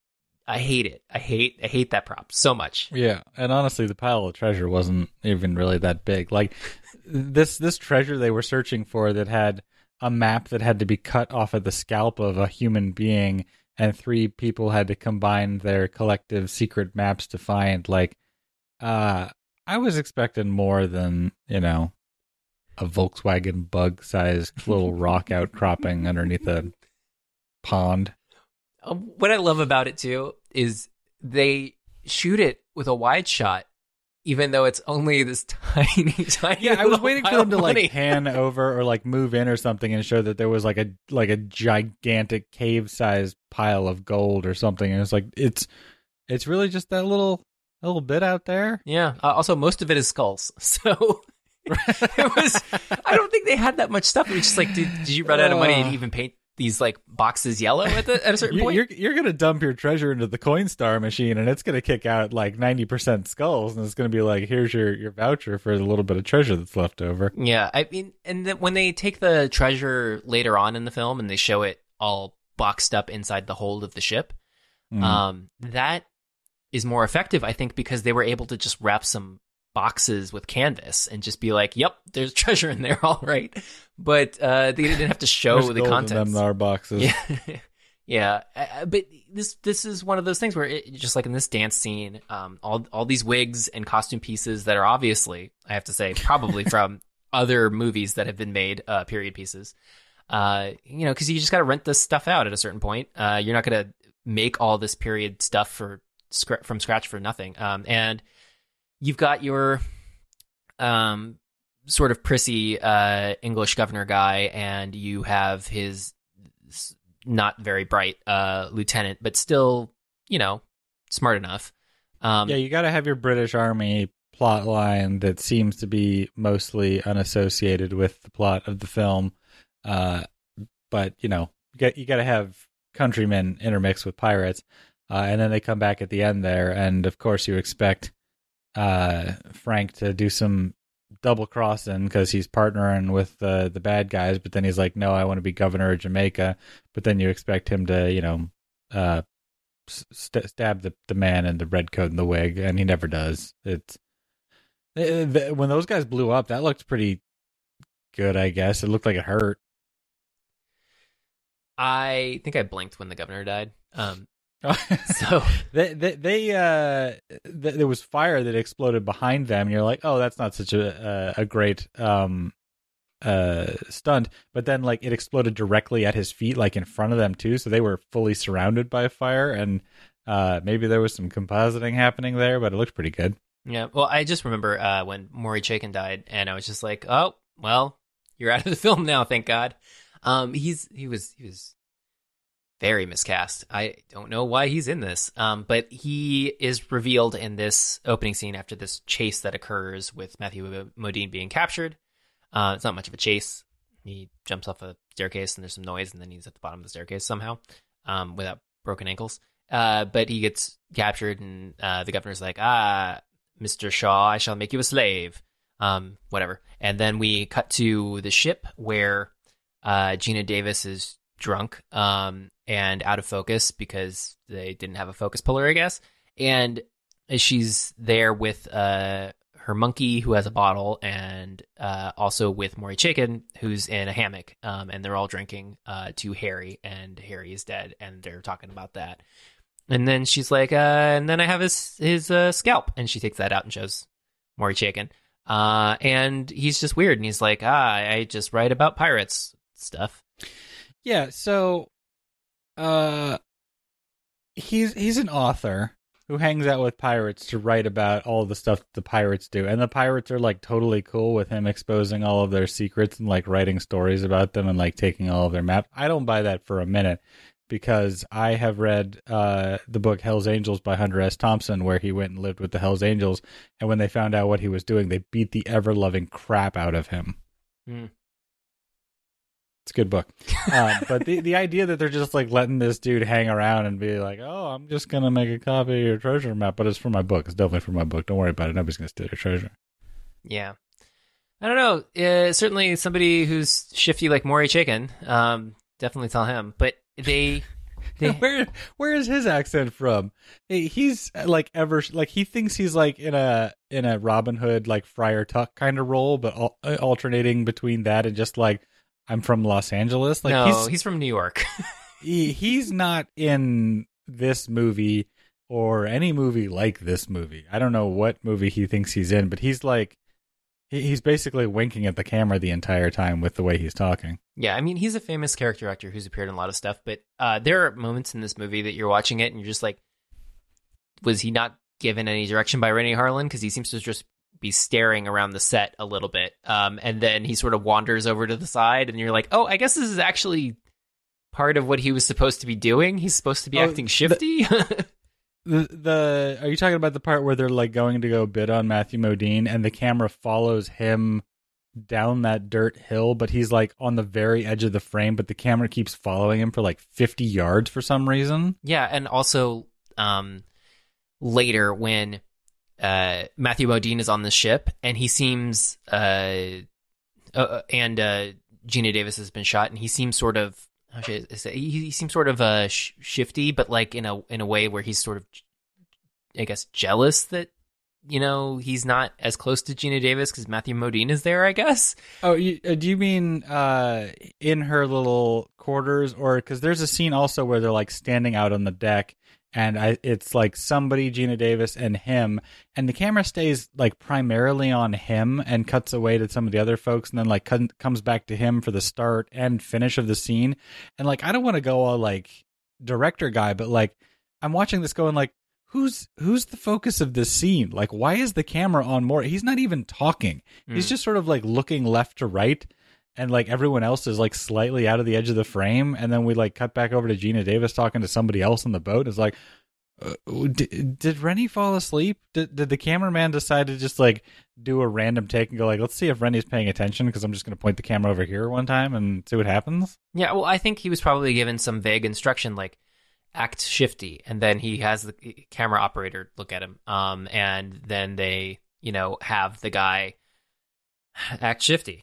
S2: I hate it. I hate that prop so much.
S1: Yeah, and honestly, the pile of treasure wasn't even really that big. Like this treasure they were searching for that had a map that had to be cut off of the scalp of a human being, and 3 people had to combine their collective secret maps to find. Like, I was expecting more than a Volkswagen Bug-sized little rock outcropping underneath a pond.
S2: What I love about it too is they shoot it with a wide shot, even though it's only this tiny.
S1: Yeah, I was waiting for them to
S2: money.
S1: like pan over or like move in or something and show that there was like a gigantic cave-sized pile of gold or something. And it's like it's really just that little bit out there.
S2: Yeah. Also, most of it is skulls, so it was. I don't think they had that much stuff. It was just like, did you run out of money to even paint these like boxes yellow at a certain point?
S1: You're gonna dump your treasure into the Coinstar machine, and it's gonna kick out like 90% skulls, and it's gonna be like, here's your voucher for the little bit of treasure that's left over.
S2: Yeah, I mean, and then when they take the treasure later on in the film and they show it all boxed up inside the hold of the ship, that is more effective, I think, because they were able to just wrap some boxes with canvas and just be like, yep, there's treasure in there, all right. But they didn't have to show the contents.
S1: Them boxes.
S2: Yeah. Yeah. But this is one of those things where just like in this dance scene, all these wigs and costume pieces that are obviously, I have to say, probably from other movies that have been made, period pieces, because you just got to rent this stuff out at a certain point. You're not going to make all this period stuff from scratch for nothing. And you've got your sort of prissy English governor guy, and you have his not very bright lieutenant, but still, smart enough.
S1: Yeah, you got to have your British Army plot line that seems to be mostly unassociated with the plot of the film. But, you got to have countrymen intermixed with pirates. And then they come back at the end there, and of course you expect Frank to do some double crossing because he's partnering with the bad guys, but then he's like, no, I want to be governor of Jamaica. But then you expect him to stab the man in the red coat and the wig, and he never does. When those guys blew up, that looked pretty good, I guess. It looked like it hurt.
S2: I think I blinked when the governor died. So
S1: there was fire that exploded behind them, and you're like, oh, that's not such a great stunt. But then like it exploded directly at his feet, like in front of them too, so they were fully surrounded by fire, and maybe there was some compositing happening there, but it looked pretty good.
S2: Yeah, well, I just remember when Maury Chaykin died, and I was just like, oh, well, you're out of the film now, thank God. He was very miscast. I don't know why he's in this, but he is revealed in this opening scene after this chase that occurs with Matthew Modine being captured. It's not much of a chase. He jumps off a staircase and there's some noise, and then he's at the bottom of the staircase somehow without broken ankles. But he gets captured, and the governor's like, Mr. Shaw, I shall make you a slave. Whatever. And then we cut to the ship where Gina Davis is drunk and out of focus because they didn't have a focus puller, I guess. And she's there with her monkey who has a bottle, and also with Maury Chaykin, who's in a hammock. And they're all drinking to Harry, and Harry is dead, and they're talking about that. And then she's like, and then I have his scalp, and she takes that out and shows Maury Chaykin. And he's just weird, and he's like, I just write about pirates stuff.
S1: Yeah, so he's an author who hangs out with pirates to write about all the stuff the pirates do, and the pirates are like totally cool with him exposing all of their secrets and like writing stories about them and like taking all of their maps. I don't buy that for a minute, because I have read the book Hell's Angels by Hunter S. Thompson, where he went and lived with the Hell's Angels, and when they found out what he was doing, they beat the ever-loving crap out of him. It's a good book. But the idea that they're just like letting this dude hang around and be like, oh, I'm just going to make a copy of your treasure map, but it's for my book. It's definitely for my book. Don't worry about it. Nobody's going to steal your treasure.
S2: Yeah. I don't know. Certainly somebody who's shifty like Maury Chaykin, definitely tell him. But they
S1: Where is his accent from? He's like he thinks he's like in a Robin Hood like Friar Tuck kind of role, but alternating between that and just like I'm from Los Angeles. Like
S2: no, he's from New York.
S1: he's not in this movie or any movie like this movie. I don't know what movie he thinks he's in, but he's like he's basically winking at the camera the entire time with the way he's talking.
S2: Yeah, I mean, he's a famous character actor who's appeared in a lot of stuff, but there are moments in this movie that you're watching it and you're just like, was he not given any direction by Rennie Harlan? Because he seems to just be staring around the set a little bit. And then he sort of wanders over to the side and you're like, oh, I guess this is actually part of what he was supposed to be doing. He's supposed to be acting shifty.
S1: Are you talking about the part where they're like going to go bid on Matthew Modine and the camera follows him down that dirt hill, but he's like on the very edge of the frame, but the camera keeps following him for like 50 yards for some reason?
S2: Yeah, and also later when Matthew Modine is on the ship and he seems and Gina Davis has been shot and he seems sort of he seems sort of shifty, but like in a way where he's sort of, I guess, jealous that, you know, he's not as close to Gina Davis because Matthew Modine is there, I guess.
S1: Oh, do you mean in her little quarters? Or because there's a scene also where they're like standing out on the deck and it's like somebody, Gina Davis and him, and the camera stays like primarily on him and cuts away to some of the other folks and then like comes back to him for the start and finish of the scene. And like, I don't want to go all like director guy, but like I'm watching this going like, who's the focus of this scene? Like, why is the camera on more? He's not even talking. He's just sort of like looking left to right. And like everyone else is like slightly out of the edge of the frame. And then we like cut back over to Gina Davis talking to somebody else on the boat. It's like, did Rennie fall asleep? Did the cameraman decide to just like do a random take and go like, let's see if Rennie's paying attention because I'm just going to point the camera over here one time and see what happens?
S2: Yeah, well, I think he was probably given some vague instruction like act shifty. And then he has the camera operator look at him. And then they, you know, have the guy act shifty.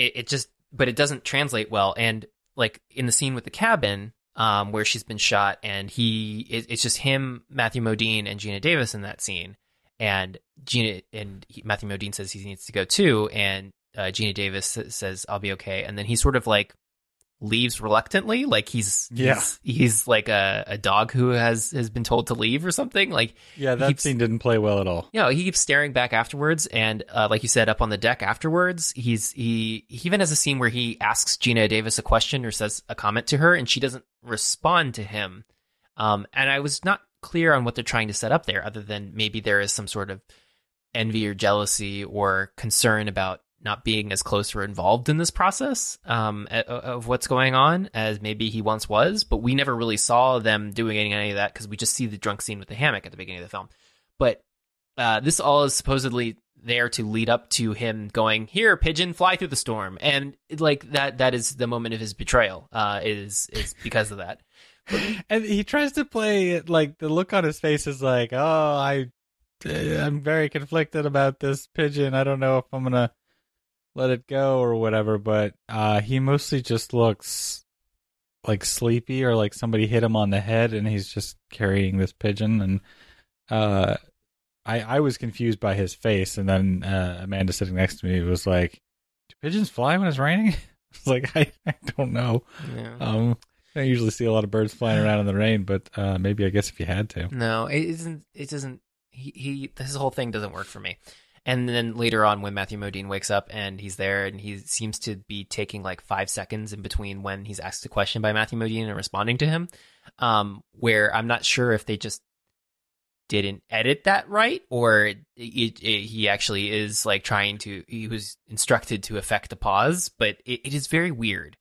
S2: But it doesn't translate well. And like in the scene with the cabin, where she's been shot, and it's just him, Matthew Modine, and Gina Davis in that scene. And Matthew Modine says he needs to go too, and Gina Davis says I'll be okay. And then he sort of like leaves reluctantly, like he's like a dog who has been told to leave or something. Like,
S1: yeah, that scene didn't play well at all.
S2: Yeah, he keeps staring back afterwards, and like you said, up on the deck afterwards, he even has a scene where he asks Gina Davis a question or says a comment to her, and she doesn't respond to him. And I was not clear on what they're trying to set up there, other than maybe there is some sort of envy or jealousy or concern about not being as close or involved in this process of what's going on as maybe he once was. But we never really saw them doing any of that because we just see the drunk scene with the hammock at the beginning of the film. But this all is supposedly there to lead up to him going, here, pigeon, fly through the storm. And like that is the moment of his betrayal is because of that.
S1: And he tries to play it like the look on his face is like, oh, I'm very conflicted about this pigeon. I don't know if I'm going to let it go or whatever, but he mostly just looks like sleepy or like somebody hit him on the head and he's just carrying this pigeon. And I was confused by his face, and then Amanda sitting next to me was like, do pigeons fly when it's raining? I was like, I don't know. Yeah. I usually see a lot of birds flying around in the rain, but maybe I guess if you had to.
S2: No, it doesn't. His whole thing doesn't work for me. And then later on, when Matthew Modine wakes up and he's there, and he seems to be taking like 5 seconds in between when he's asked a question by Matthew Modine and responding to him, where I'm not sure if they just didn't edit that right, or he actually is like he was instructed to effect a pause, but it is very weird.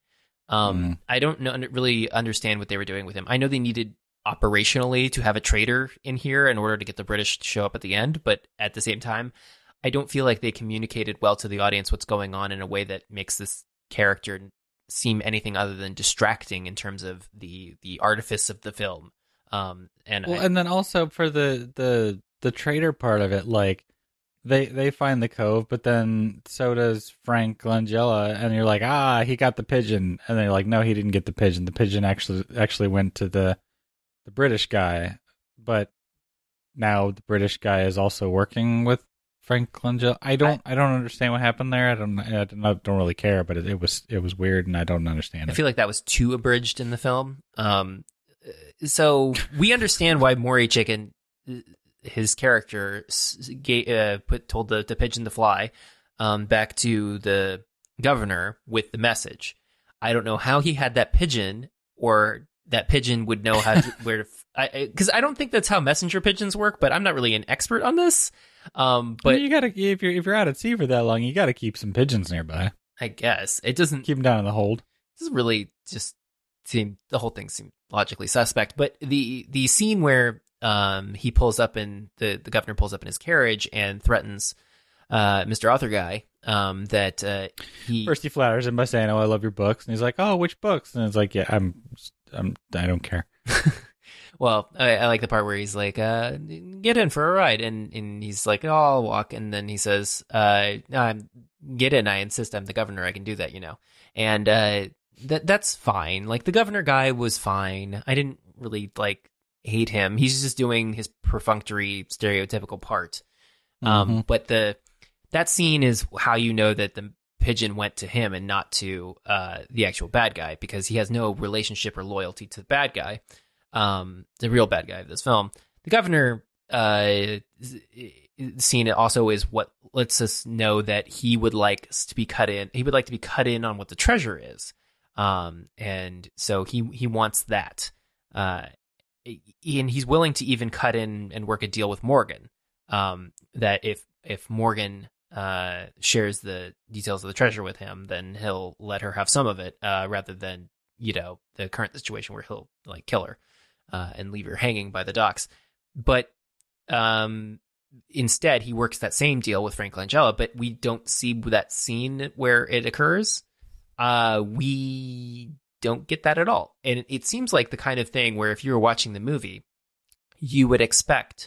S2: I don't really understand what they were doing with him. I know they needed operationally to have a traitor in here in order to get the British to show up at the end, but at the same time, I don't feel like they communicated well to the audience what's going on in a way that makes this character seem anything other than distracting in terms of the artifice of the film. And
S1: then also for the traitor part of it, like they find the cove, but then so does Frank Langella, and you're like, he got the pigeon, and then you're like, no, he didn't get the pigeon. The pigeon actually went to the the British guy, but now the British guy is also working with Frank Langella. I don't understand what happened there. I don't really care, but it was weird, and I don't understand it.
S2: I feel like that was too abridged in the film. So we understand why Maury Chicken, his character, told the pigeon to fly back to the governor with the message. I don't know how he had that pigeon, or that pigeon would know how to because I don't think that's how messenger pigeons work. But I'm not really an expert on this. But
S1: you gotta, if you're out at sea for that long, you gotta keep some pigeons nearby.
S2: I guess it doesn't
S1: keep them down in the hold.
S2: This is really just the whole thing seemed logically suspect. But the scene where he pulls up in the governor pulls up in his carriage and threatens Mr. Author Guy, that he
S1: first he flatters him by saying, "Oh, I love your books," and he's like, "Oh, which books?" And it's like, "Yeah, I don't care."
S2: Well, I like the part where he's like, "Get in for a ride," and he's like, "Oh, I'll walk," and then he says, "No, get in. I insist. I'm the governor. I can do that, you know." And that's fine. Like, the governor guy was fine. I didn't really hate him. He's just doing his perfunctory, stereotypical part. But that scene is how you know that the pigeon went to him and not to the actual bad guy, because he has no relationship or loyalty to the bad guy, the real bad guy of this film. The governor scene also is what lets us know that he would like to be cut in. He would like to be cut in on what the treasure is, and so he wants that, and he's willing to even cut in and work a deal with Morgan, that if Morgan shares the details of the treasure with him, then he'll let her have some of it, rather than, the current situation where he'll kill her and leave her hanging by the docks. But instead, he works that same deal with Frank Langella, but we don't see that scene where it occurs. We don't get that at all. And it seems like the kind of thing where if you were watching the movie, you would expect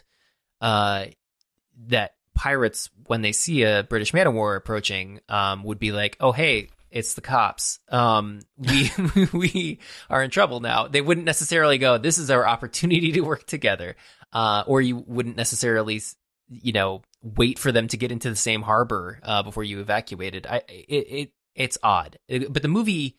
S2: that pirates, when they see a British man of war approaching, would be like, "Oh, hey, it's the cops. We are in trouble now." They wouldn't necessarily go, "This is our opportunity to work together," or you wouldn't necessarily, wait for them to get into the same harbor before you evacuated. It's odd, but the movie,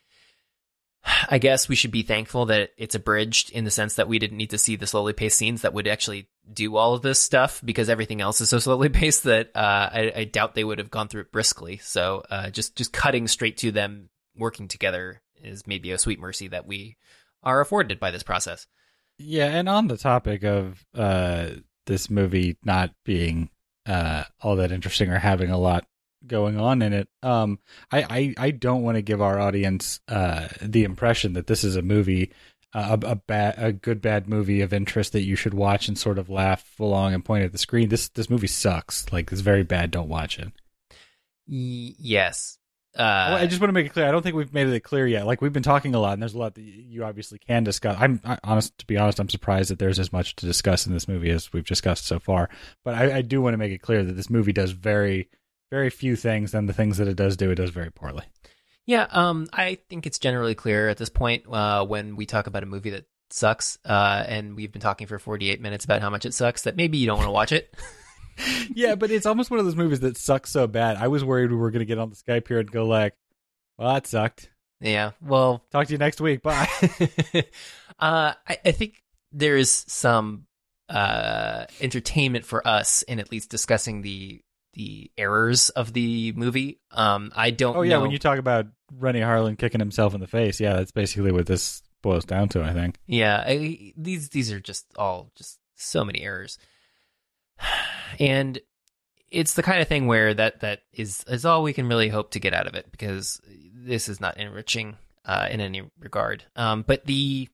S2: I guess we should be thankful that it's abridged, in the sense that we didn't need to see the slowly paced scenes that would actually do all of this stuff, because everything else is so slowly paced that I doubt they would have gone through it briskly. So just cutting straight to them working together is maybe a sweet mercy that we are afforded by this process.
S1: Yeah, and on the topic of this movie not being all that interesting or having a lot going on in it, I don't want to give our audience the impression that this is a movie, a good bad movie of interest that you should watch and sort of laugh along and point at the screen. This movie sucks. It's very bad. Don't watch it.
S2: Yes.
S1: Well, I just want to make it clear. I don't think we've made it clear yet. We've been talking a lot, and there's a lot that you obviously can discuss. To be honest, I'm surprised that there's as much to discuss in this movie as we've discussed so far. But I do want to make it clear that this movie does very, very few things, and the things that it does very poorly.
S2: Yeah, I think it's generally clear at this point when we talk about a movie that sucks, and we've been talking for 48 minutes about how much it sucks, that maybe you don't want to watch it.
S1: Yeah, but it's almost one of those movies that sucks so bad. I was worried we were going to get on the Skype here and go well, that sucked.
S2: Yeah, well...
S1: Talk to you next week. Bye.
S2: I think there is some entertainment for us in at least discussing the errors of the movie. I don't know.
S1: Oh, yeah, when you talk about Rennie Harlan kicking himself in the face, yeah, that's basically what this boils down to, I think.
S2: Yeah, these are just so many errors. And it's the kind of thing where that is all we can really hope to get out of it, because this is not enriching in any regard. But they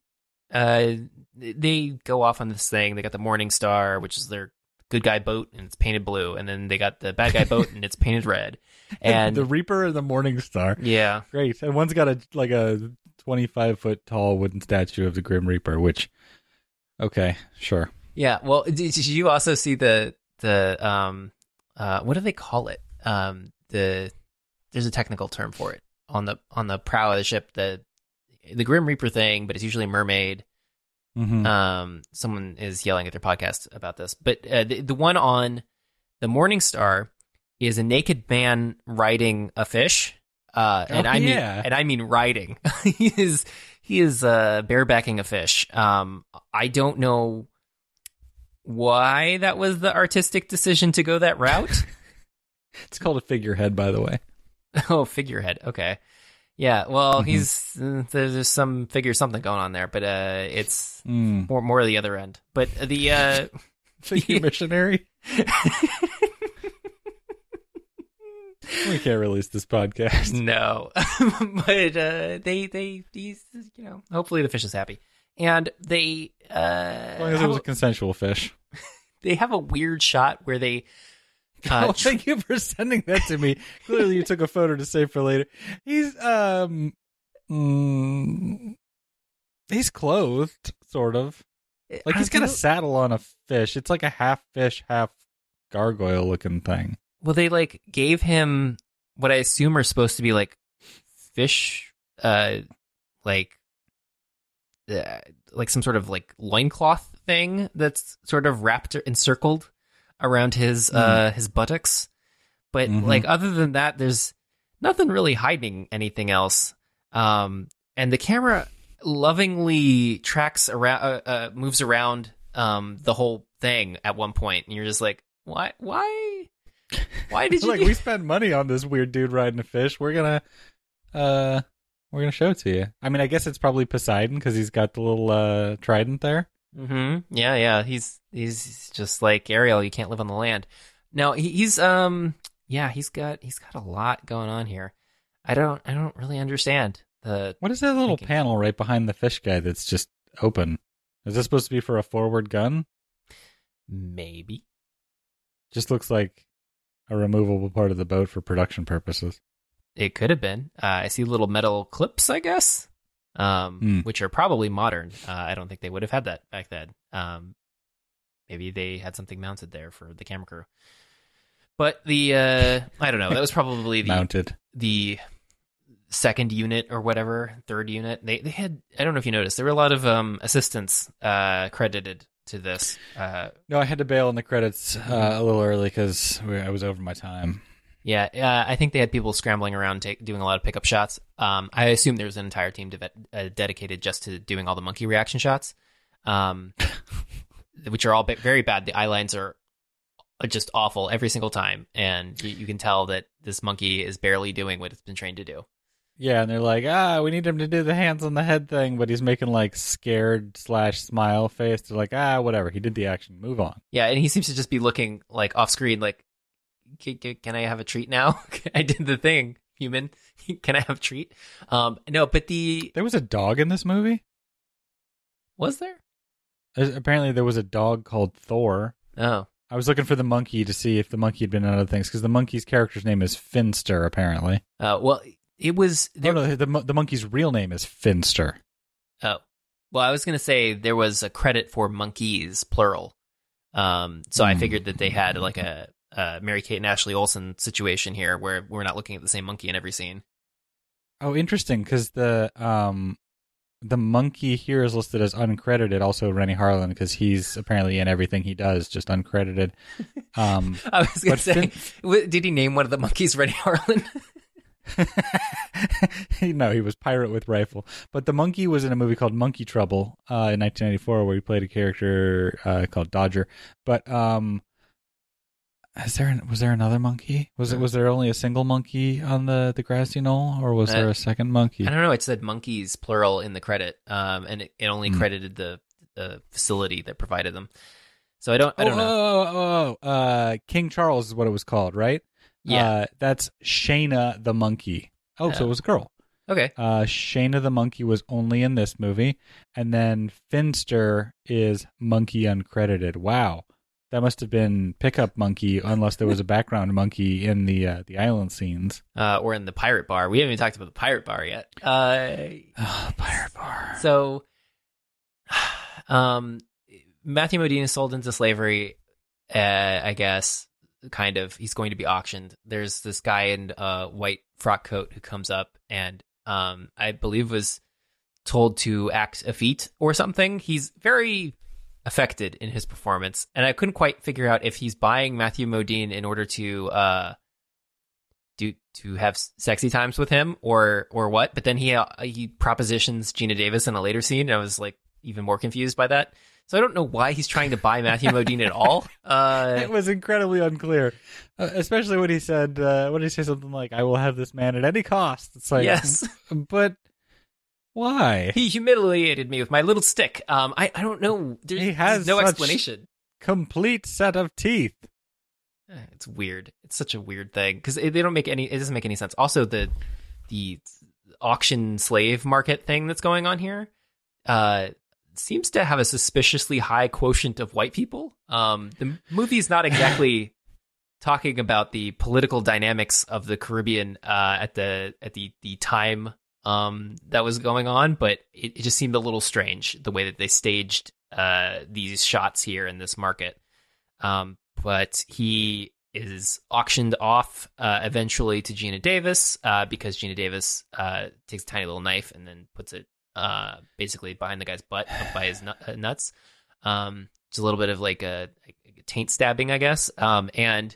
S2: go off on this thing. They got the Morning Star, which is their good guy boat, and it's painted blue, and then they got the bad guy boat, and it's painted red. And
S1: the Reaper and the Morning Star.
S2: Yeah,
S1: great. And one's got a 25-foot tall wooden statue of the Grim Reaper. Which, okay, sure.
S2: Yeah. Well, did you also see the what do they call it? There's a technical term for it on the prow of the ship. The Grim Reaper thing, but it's usually a mermaid. Someone is yelling at their podcast about this, but the one on the Morning Star is a naked man riding a fish. I mean riding. he is barebacking a fish. I don't know why that was the artistic decision to go that route.
S1: It's called a figurehead, by the way.
S2: Oh, figurehead. Okay. Yeah, well, he's there's some figure something going on there, but it's more the other end. But the
S1: figure missionary. We can't release this podcast.
S2: No, but he's hopefully the fish is happy, and they
S1: as long as it was a consensual fish.
S2: They have a weird shot where they.
S1: Thank you for sending that to me. Clearly, you took a photo to save for later. He's he's clothed, sort of. Like he's got a saddle on a fish. It's like a half fish, half gargoyle looking thing.
S2: Well, they gave him what I assume are supposed to be fish, like some sort of loincloth thing that's sort of wrapped or encircled around his buttocks, but other than that, there's nothing really hiding anything else. And the camera lovingly tracks around, moves around the whole thing at one point, and you're just like, why did you?
S1: We spend money on this weird dude riding a fish. We're gonna show it to you. I mean, I guess it's probably Poseidon because he's got the little trident there.
S2: Mm-hmm. Yeah. He's just like Ariel. You can't live on the land. No, he's got a lot going on here. I don't really understand
S1: what is that little panel right behind the fish guy that's just open? Is this supposed to be for a forward gun?
S2: Maybe.
S1: Just looks like a removable part of the boat for production purposes.
S2: It could have been. I see little metal clips, I guess. Which are probably modern. I don't think they would have had that back then. Maybe they had something mounted there for the camera crew. But I don't know. That was probably the second unit or whatever, third unit. They had. I don't know if you noticed. There were a lot of assistants credited to this.
S1: No, I had to bail on the credits a little early because I was over my time.
S2: Yeah, I think they had people scrambling around doing a lot of pickup shots. I assume there was an entire team dedicated just to doing all the monkey reaction shots, which are all very bad. The eye lines are just awful every single time, and you can tell that this monkey is barely doing what it's been trained to do.
S1: Yeah, and they're like, we need him to do the hands on the head thing, but he's making scared / smile face. They're like, whatever, he did the action, move on.
S2: Yeah, and he seems to just be looking off screen can I have a treat now? I did the thing, human. Can I have a treat? No, but there
S1: was a dog in this movie?
S2: Was there?
S1: Apparently there was a dog called Thor.
S2: Oh.
S1: I was looking for the monkey to see if the monkey had been in other things, because the monkey's character's name is Finster, apparently.
S2: Well, it was...
S1: the monkey's real name is Finster.
S2: Oh. Well, I was going to say there was a credit for monkeys, plural. So I figured that they had a Mary-Kate and Ashley Olsen situation here where we're not looking at the same monkey in every scene.
S1: Oh, interesting, because the monkey here is listed as uncredited, also Rennie Harlan, because he's apparently in everything he does, just uncredited.
S2: I was going to say, did he name one of the monkeys Rennie Harlan?
S1: No, he was Pirate with Rifle. But the monkey was in a movie called Monkey Trouble in 1994 where he played a character called Dodger. But was there another monkey? Was there only a single monkey on the grassy knoll, or was there a second monkey?
S2: I don't know. It said monkeys plural in the credit, and it only credited the facility that provided them. So I don't know.
S1: King Charles is what it was called, right?
S2: Yeah,
S1: that's Shayna the monkey. So it was a girl.
S2: Okay.
S1: Shayna the monkey was only in this movie, and then Finster is monkey uncredited. Wow. That must have been pickup monkey, unless there was a background monkey in the island scenes.
S2: Or in the pirate bar. We haven't even talked about the pirate bar yet.
S1: Pirate bar.
S2: So, Matthew Modine is sold into slavery, I guess, kind of. He's going to be auctioned. There's this guy in a white frock coat who comes up and I believe was told to act a feat or something. He's very affected in his performance, and I couldn't quite figure out if he's buying Matthew Modine in order to have sexy times with him or what. But then he propositions Gina Davis in a later scene, and I was like even more confused by that. So I don't know why he's trying to buy Matthew Modine at all.
S1: It was incredibly unclear, especially when he said something like, "I will have this man at any cost." It's like,
S2: yes,
S1: but why?
S2: He humiliated me with my little stick. I don't know. There's no explanation.
S1: Complete set of teeth.
S2: It's weird. It's such a weird thing because it doesn't make any sense. Also, the auction slave market thing that's going on here seems to have a suspiciously high quotient of white people. The movie's not exactly talking about the political dynamics of the Caribbean at the time that was going on, but it just seemed a little strange the way that they staged these shots here in this market. But he is auctioned off eventually to Gina Davis because Gina Davis takes a tiny little knife and then puts it basically behind the guy's butt up by his nuts. It's a little bit of like a taint stabbing, I guess. And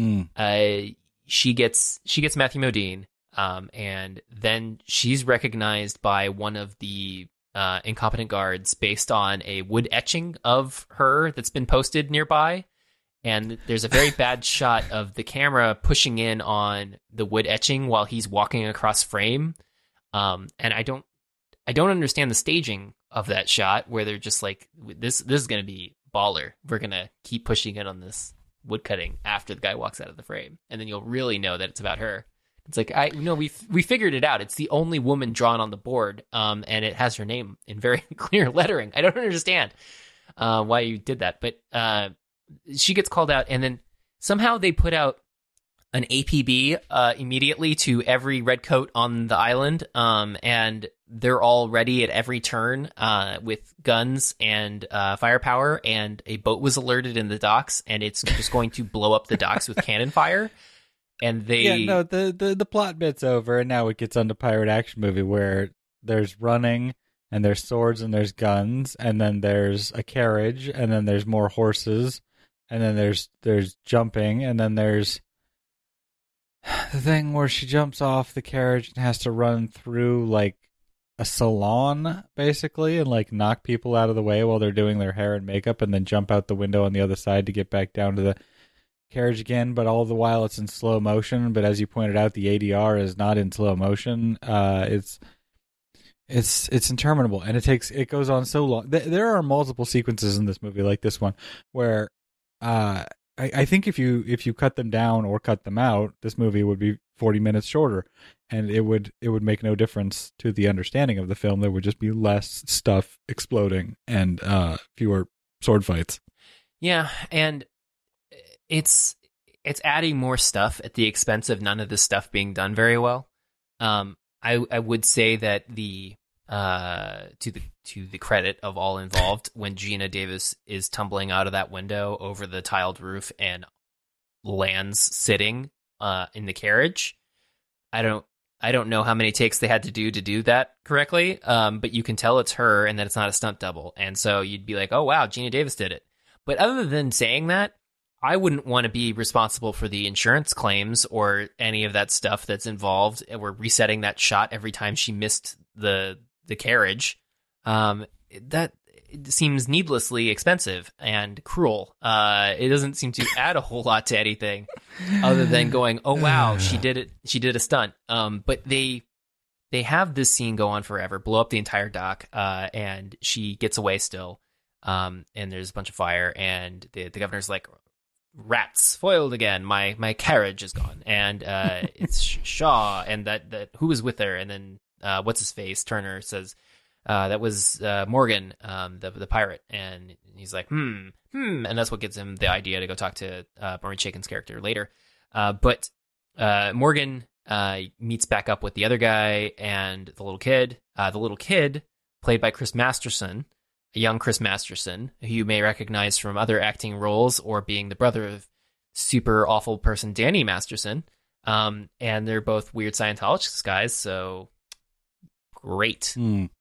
S2: she gets Matthew Modine. And then she's recognized by one of the incompetent guards based on a wood etching of her that's been posted nearby. And there's a very bad shot of the camera pushing in on the wood etching while he's walking across frame. And I don't understand the staging of that shot where they're just like, this is going to be baller. We're going to keep pushing it on this wood cutting after the guy walks out of the frame. And then you'll really know that it's about her. It's like, we figured it out. It's the only woman drawn on the board, and it has her name in very clear lettering. I don't understand why you did that, but she gets called out, and then somehow they put out an APB immediately to every redcoat on the island, and they're all ready at every turn with guns and firepower, and a boat was alerted in the docks, and it's just going to blow up the docks with cannon fire. And
S1: the plot bit's over, and now it gets on to pirate action movie where there's running and there's swords and there's guns, and then there's a carriage, and then there's more horses, and then there's jumping, and then there's the thing where she jumps off the carriage and has to run through like a salon basically and like knock people out of the way while they're doing their hair and makeup, and then jump out the window on the other side to get back down to the carriage again, but all the while it's in slow motion. But as you pointed out, the ADR is not in slow motion. It's interminable, and it goes on so long. There are multiple sequences in this movie like this one where I think if you cut them down or cut them out, this movie would be 40 minutes shorter, and it would make no difference to the understanding of the film. There would just be less stuff exploding and fewer sword fights.
S2: Yeah, and it's adding more stuff at the expense of none of this stuff being done very well. I would say that to the credit of all involved, when Gina Davis is tumbling out of that window over the tiled roof and lands sitting in the carriage, I don't know how many takes they had to do that correctly, but you can tell it's her and that it's not a stunt double, and so you'd be like, oh wow, Gina Davis did it. But other than saying that, I wouldn't want to be responsible for the insurance claims or any of that stuff that's involved. We're resetting that shot every time she missed the carriage. That seems needlessly expensive and cruel. It doesn't seem to add a whole lot to anything other than going, oh wow, she did it. She did a stunt. But they have this scene go on forever, blow up the entire dock, and she gets away still. And there's a bunch of fire, and the governor's like, rats foiled again. My carriage is gone, and it's Shaw, and that who was with her, and then what's his face Turner says that was Morgan, the pirate, and he's like and that's what gives him the idea to go talk to Maureen Chaikin's character later. But Morgan meets back up with the other guy and the little kid. The little kid played by Chris Masterson. A young Chris Masterson, who you may recognize from other acting roles or being the brother of super awful person Danny Masterson. And they're both weird Scientologist guys, so great.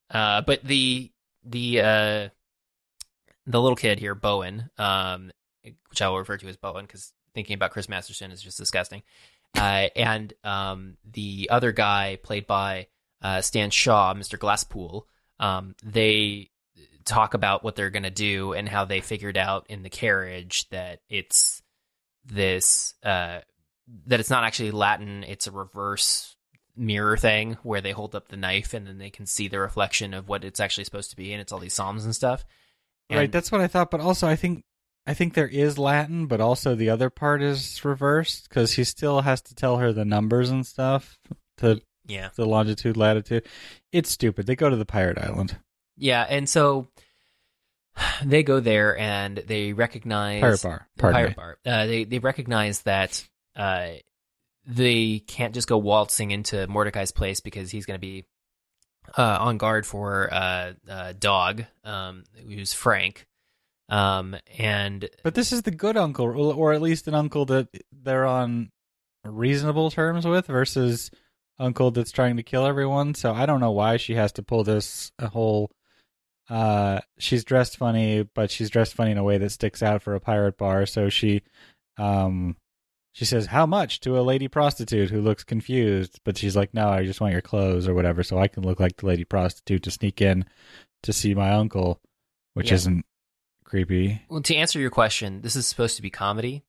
S2: But the little kid here, Bowen, which I will refer to as Bowen because thinking about Chris Masterson is just disgusting. And the other guy, played by Stan Shaw, Mr. Glasspool, they talk about what they're going to do and how they figured out in the carriage that it's this that it's not actually Latin, it's a reverse mirror thing where they hold up the knife and then they can see the reflection of what it's actually supposed to be, and it's all these psalms and stuff. And
S1: right, that's what I thought, but also I think there is Latin, but also the other part is reversed because he still has to tell her the numbers and stuff to the longitude, latitude. It's stupid. They go to the pirate island.
S2: Yeah, and so they go there and they recognize
S1: pirate bar.
S2: Pirate bar. They recognize that they can't just go waltzing into Mordecai's place because he's going to be on guard for a dog, who's Frank. But
S1: this is the good uncle, or at least an uncle that they're on reasonable terms with, versus uncle that's trying to kill everyone. So I don't know why she has to pull this whole. She's dressed funny, but she's dressed funny in a way that sticks out for a pirate bar. So she says, "How much?" to a lady prostitute who looks confused, but she's like, "No, I just want your clothes or whatever, so I can look like the lady prostitute to sneak in to see my uncle," which isn't creepy.
S2: Well, to answer your question, this is supposed to be comedy.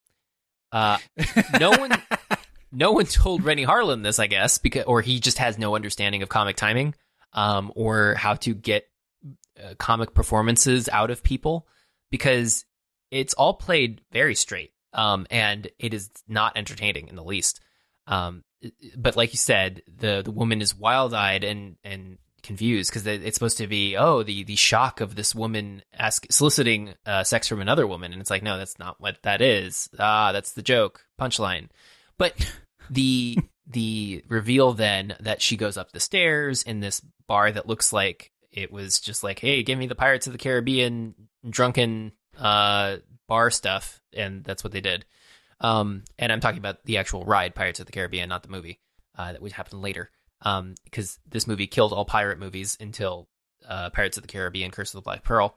S2: No one told Rennie Harlan this, I guess, or he just has no understanding of comic timing, or how to get comic performances out of people, because it's all played very straight, and it is not entertaining in the least. But like you said, the woman is wild-eyed and confused because it's supposed to be, the shock of this woman soliciting sex from another woman, and it's like, no, that's not what that is. That's the joke punchline. But the reveal then that she goes up the stairs in this bar that looks like it was just like, hey, give me the Pirates of the Caribbean drunken bar stuff, and that's what they did. And I'm talking about the actual ride, Pirates of the Caribbean, not the movie that would happen later. Because this movie killed all pirate movies until Pirates of the Caribbean: Curse of the Black Pearl.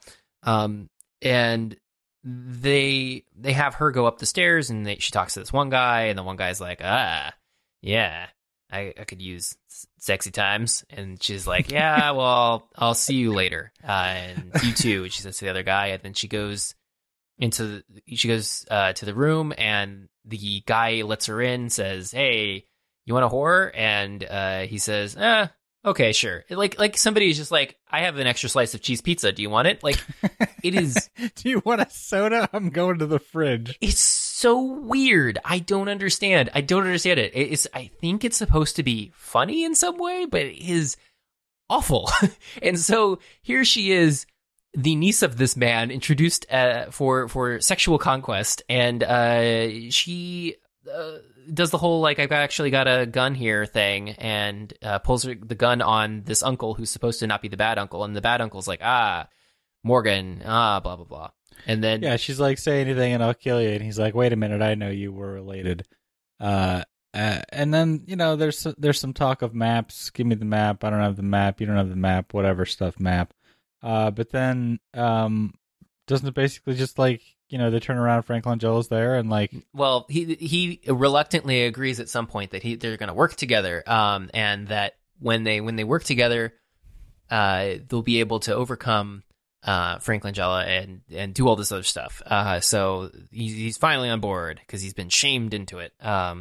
S2: And they have her go up the stairs, and she talks to this one guy, and the one guy's like, yeah, I could use sexy times. And she's like, yeah, well, I'll see you later. And you too, she says to the other guy. And then she goes to the room, and the guy lets her in, says, hey, you want a whore? And he says, okay, sure. Like somebody's just like, I have an extra slice of cheese pizza. Do you want it? Like, it is.
S1: Do you want a soda? I'm going to the fridge.
S2: It's so weird. I don't understand it. I think it's supposed to be funny in some way, but it is awful. And so here she is, the niece of this man, introduced for sexual conquest, and she does the whole, like, I've actually got a gun here thing, and pulls the gun on this uncle who's supposed to not be the bad uncle, and the bad uncle's like, Morgan, blah, blah, blah. And then... yeah,
S1: she's like, say anything and I'll kill you, and he's like, wait a minute, I know you were related. And then, there's some talk of maps. Give me the map. I don't have the map. You don't have the map. Whatever stuff map. But then doesn't it basically just, like, they turn around, Frank Langella's there, and, like... well,
S2: he reluctangly agrees at some point that they're going to work together, and that when they work together, they'll be able to overcome Frank Langella and do all this other stuff. So he's finally on board because he's been shamed into it.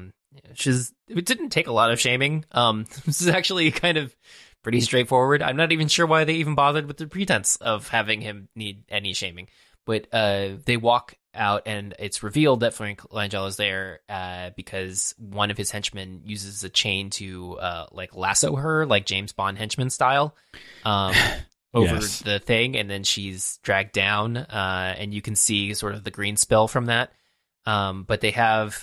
S2: It didn't take a lot of shaming. This is actually kind of pretty straightforward. I'm not even sure why they even bothered with the pretense of having him need any shaming. But they walk out, and it's revealed that Frank Langella's there because one of his henchmen uses a chain to like lasso her, like James Bond henchman style, over the thing, and then she's dragged down, and you can see sort of the green spill from that. But they have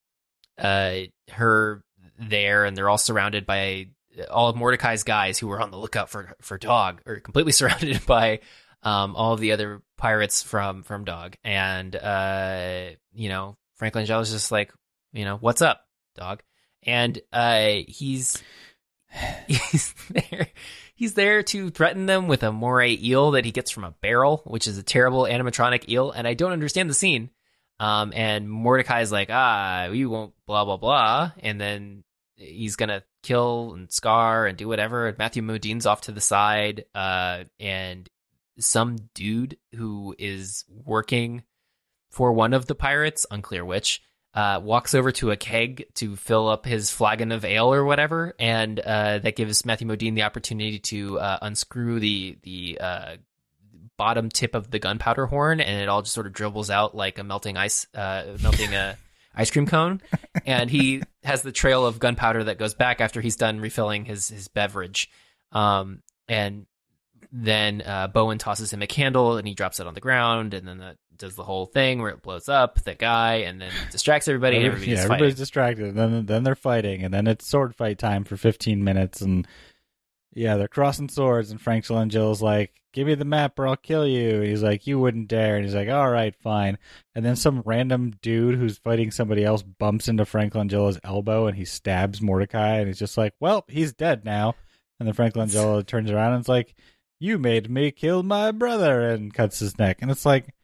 S2: her there, and they're all surrounded by all of Mordecai's guys who were on the lookout for Dog, or completely surrounded by all of the other pirates from Dog. And Frank Langella's just like, what's up, Dog? And he's there. he's there to threaten them with a moray eel that he gets from a barrel, which is a terrible animatronic eel, and I don't understand the scene. And Mordecai's like, you won't blah, blah, blah. And then he's going to kill and scar and do whatever. And Matthew Modine's off to the side. And some dude who is working for one of the pirates, unclear which, walks over to a keg to fill up his flagon of ale or whatever. And that gives Matthew Modine the opportunity to unscrew the bottom tip of the gunpowder horn, and it all just sort of dribbles out like a melting ice cream cone. And he has the trail of gunpowder that goes back after he's done refilling his beverage. And then Bowen tosses him a candle, and he drops it on the ground, and then that does the whole thing where it blows up the guy, and then distracts everybody. And
S1: everybody's distracted. And then they're fighting, and then it's sword fight time for 15 minutes, and they're crossing swords, and Frank Langella's like, give me the map or I'll kill you. And he's like, you wouldn't dare. And he's like, all right, fine. And then some random dude who's fighting somebody else bumps into Frank Langella's elbow, and he stabs Mordecai, and he's just like, well, he's dead now. And then Frank Langella turns around and it's like, you made me kill my brother, and cuts his neck. And it's like,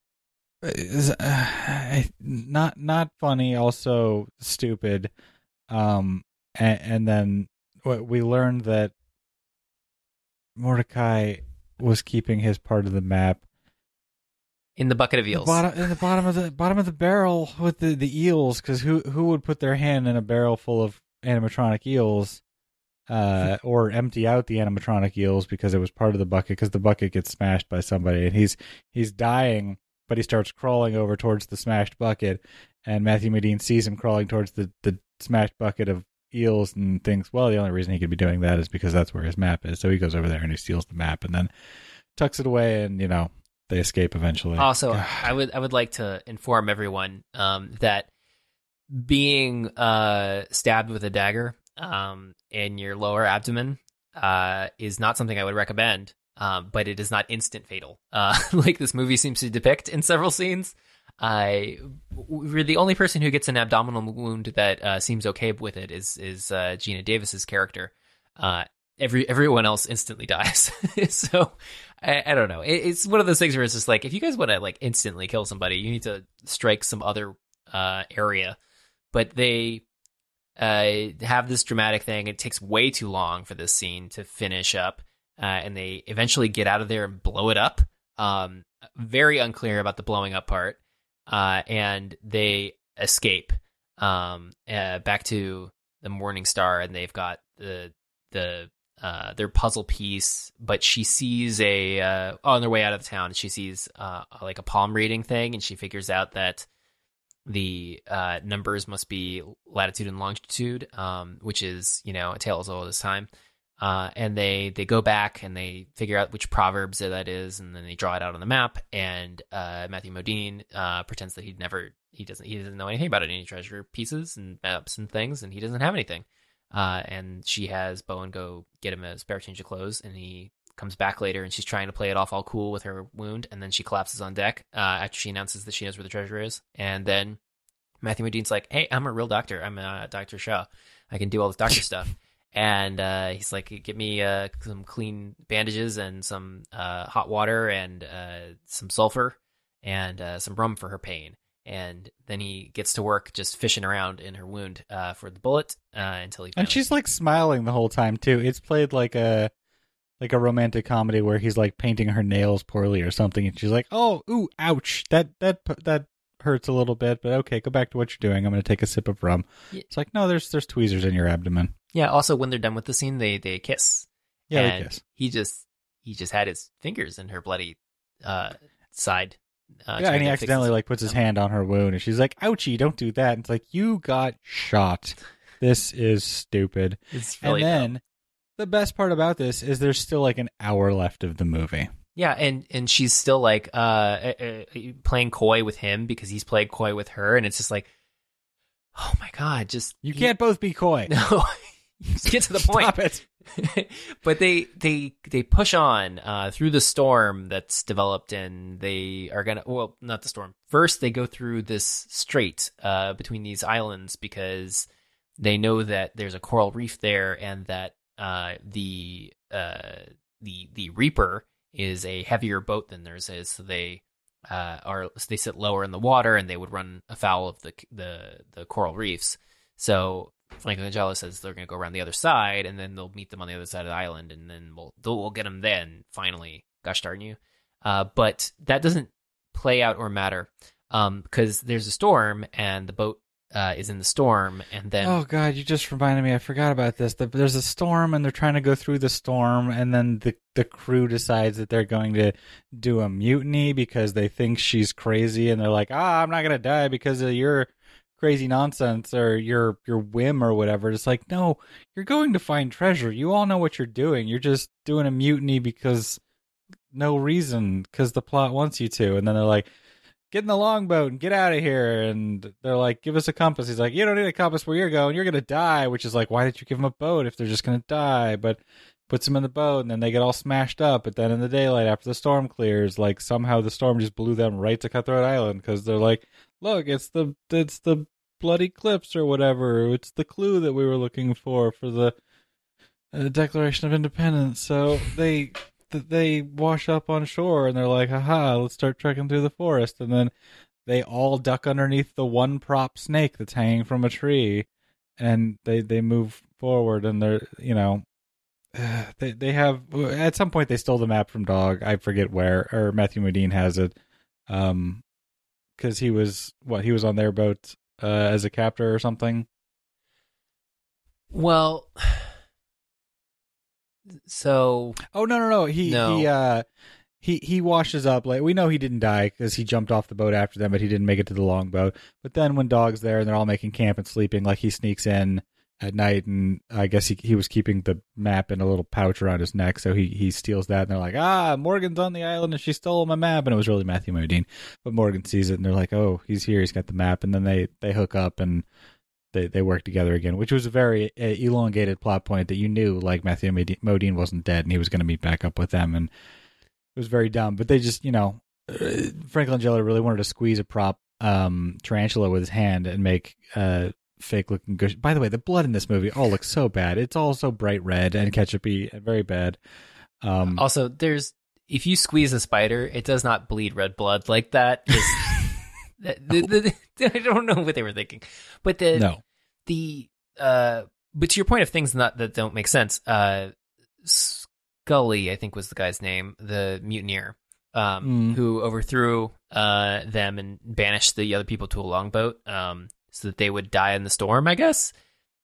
S1: not funny, also stupid. And then we learned that Mordecai was keeping his part of the map
S2: in the bucket of eels,
S1: in the bottom of the barrel with the eels, because who would put their hand in a barrel full of animatronic eels, or empty out the animatronic eels because it was part of the bucket, because the bucket gets smashed by somebody, and he's dying, but he starts crawling over towards the smashed bucket, and Matthew Modine sees him crawling towards the smashed bucket of eels and thinks, well, the only reason he could be doing that is because that's where his map is. So he goes over there and he steals the map and then tucks it away, and they escape eventually.
S2: Also, I would like to inform everyone that being stabbed with a dagger in your lower abdomen is not something I would recommend, but it is not instant fatal like this movie seems to depict in several scenes. We're the only person who gets an abdominal wound that seems okay with it is Gina Davis's character. Everyone else instantly dies. So I don't know. It's one of those things where it's just like, if you guys want to like instantly kill somebody, you need to strike some other area. But they have this dramatic thing. It takes way too long for this scene to finish up, and they eventually get out of there and blow it up. Very unclear about the blowing up part. And they escape back to the Morning Star, and they've got their puzzle piece. But she sees on their way out of town, she sees like a palm reading thing, and she figures out that the numbers must be latitude and longitude, which is a tale as old as time. And they go back and they figure out which proverbs that is, and then they draw it out on the map. And Matthew Modine pretends that he doesn't know anything about any treasure pieces and maps and things, and he doesn't have anything. And she has Bowen go get him a spare change of clothes, and he comes back later, and she's trying to play it off all cool with her wound, and then she collapses on deck after she announces that she knows where the treasure is. And then Matthew Modine's like, "Hey, I'm a real doctor. I'm Dr. Shaw. I can do all this doctor stuff." And he's like, get me some clean bandages and some hot water and some sulfur and some rum for her pain. And then he gets to work just fishing around in her wound for the bullet until he finally...
S1: And she's like smiling the whole time too. It's played like a romantic comedy where he's like painting her nails poorly or something, and she's like, "Oh, ooh, ouch! That hurts a little bit, but okay, go back to what you're doing. I'm going to take a sip of rum." Yeah. It's like, no, there's tweezers in your abdomen.
S2: Yeah. Also, when they're done with the scene, they kiss.
S1: Yeah,
S2: and
S1: they kiss.
S2: He just had his fingers in her bloody side.
S1: And he accidentally like puts his hand on her wound, and she's like, "Ouchie, don't do that." And it's like, you got shot. This is stupid.
S2: It's really
S1: and then the best part about this is there's still like an hour left of the movie.
S2: Yeah, and she's still like playing coy with him because he's playing coy with her, and it's just like, oh my god, just
S1: you can't both be coy.
S2: No, just get to the point.
S1: Stop it.
S2: But they push on through the storm that's developed, and they are gonna, well, not the storm. First, they go through this strait between these islands because they know that there's a coral reef there, and that the Reaper is a heavier boat than theirs is, so they sit lower in the water, and they would run afoul of the coral reefs. So Franklin Langella says they're going to go around the other side, and then they'll meet them on the other side of the island, and then we'll get them then, finally. Gosh darn you. But that doesn't play out or matter, because there's a storm, and the boat is in the storm, and then...
S1: Oh, God, you just reminded me. I forgot about this. There's a storm, and they're trying to go through the storm, and then the crew decides that they're going to do a mutiny because they think she's crazy, and they're like, I'm not going to die because of your crazy nonsense or your whim or whatever. It's like, no, you're going to find treasure. You all know what you're doing. You're just doing a mutiny because no reason, because the plot wants you to. And then they're like, get in the longboat and get out of here. And they're like, give us a compass. He's like, you don't need a compass where you're going. You're going to die, which is like, why did you give them a boat if they're just going to die? But puts them in the boat, and then they get all smashed up. But then in the daylight, after the storm clears, like somehow the storm just blew them right to Cutthroat Island, because they're like, look, it's the blood eclipse or whatever. It's the clue that we were looking for the Declaration of Independence. So they wash up on shore, and they're like, haha, let's start trekking through the forest. And then they all duck underneath the one prop snake that's hanging from a tree, and they move forward, and they're, they have, at some point they stole the map from Dog. I forget where, or Matthew Modine has it, because he was on their boat as a captor or something.
S2: Well, so
S1: no. He washes up. Like, we know he didn't die because he jumped off the boat after them, but he didn't make it to the longboat. But then when Dog's there and they're all making camp and sleeping, like, he sneaks in at night, and I guess he was keeping the map in a little pouch around his neck, so he steals that, and they're like, Morgan's on the island and she stole my map, and it was really Matthew Modine. But Morgan sees it, and they're like, oh, he's here, he's got the map, and then they hook up, and they work together again, which was a very elongated plot point that you knew, like, Matthew Modine wasn't dead, and he was going to meet back up with them, and it was very dumb. But they just, Frank Langella really wanted to squeeze a prop tarantula with his hand and make fake looking gush. By the way, the blood in this movie all looks so bad. It's all so bright red and ketchupy and very bad.
S2: Also, if you squeeze a spider, it does not bleed red blood like that. I don't know what they were thinking, but but to your point of things that don't make sense, Scully, I think was the guy's name, the mutineer, who overthrew them and banished the other people to a longboat, so that they would die in the storm, I guess.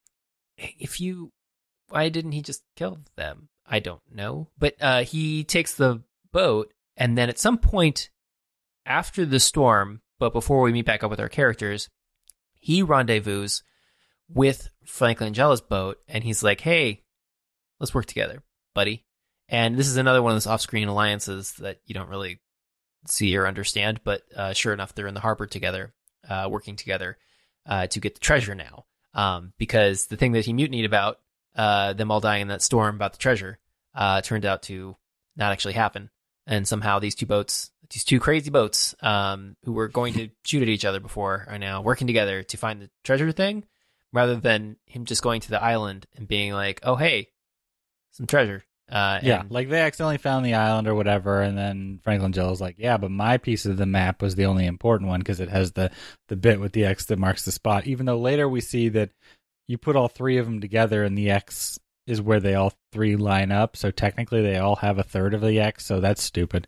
S2: Why didn't he just kill them? I don't know. But he takes the boat, and then at some point after the storm, but before we meet back up with our characters, he rendezvous with Frank Langella's boat, and he's like, hey, let's work together, buddy. And this is another one of those off-screen alliances that you don't really see or understand, but sure enough, they're in the harbor together, working together to get the treasure now. Because the thing that he mutinied about, them all dying in that storm about the treasure, turned out to not actually happen. And somehow these two crazy boats, who were going to shoot at each other before, are now working together to find the treasure thing, rather than him just going to the island and being like, oh, hey, some treasure.
S1: Like they accidentally found the island or whatever, and then Frank Langella's like, yeah, but my piece of the map was the only important one because it has the bit with the X that marks the spot, even though later we see that you put all three of them together and the X is where they all three line up, so technically they all have a third of the X, so that's stupid.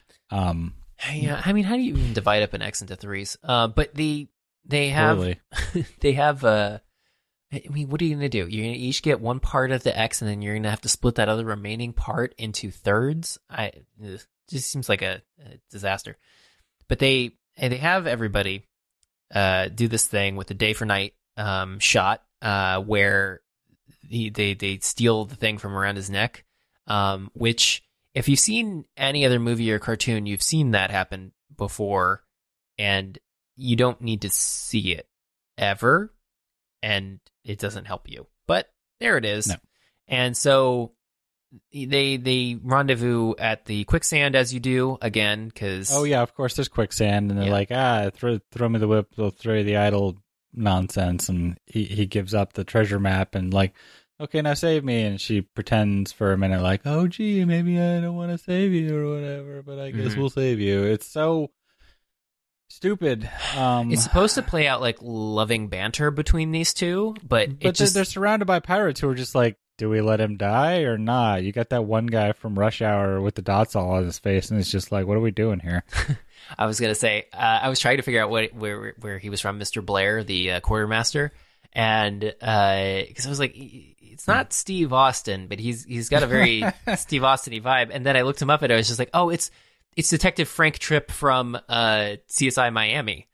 S2: Yeah, I mean, how do you even divide up an X into threes? But they have they have I mean, what are you going to do? You're going to each get one part of the X, and then you're going to have to split that other remaining part into thirds? It just seems like a disaster. But they have everybody do this thing with the day for night shot, where they steal the thing from around his neck, which, if you've seen any other movie or cartoon, you've seen that happen before, and you don't need to see it ever, and it doesn't help you. But there it is. No. And so they rendezvous at the quicksand, as you do, again, because...
S1: Oh, yeah, of course, there's quicksand, and they're like, throw me the whip, they'll throw you the idol nonsense, and he gives up the treasure map, and like, okay, now save me. And she pretends for a minute like, oh, gee, maybe I don't want to save you or whatever, but I guess we'll save you. It's so stupid.
S2: It's supposed to play out like loving banter between these two, but
S1: they're surrounded by pirates who are just like, do we let him die or not? You got that one guy from Rush Hour with the dots all on his face, and it's just like, what are we doing here?
S2: I was gonna say, I was trying to figure out where he was from, Mr. Blair, the quartermaster, and because I was like, it's not Steve Austin, but he's got a very Steve Austin-y vibe. And then I looked him up, and I was just like, oh, it's Detective Frank Tripp from CSI Miami,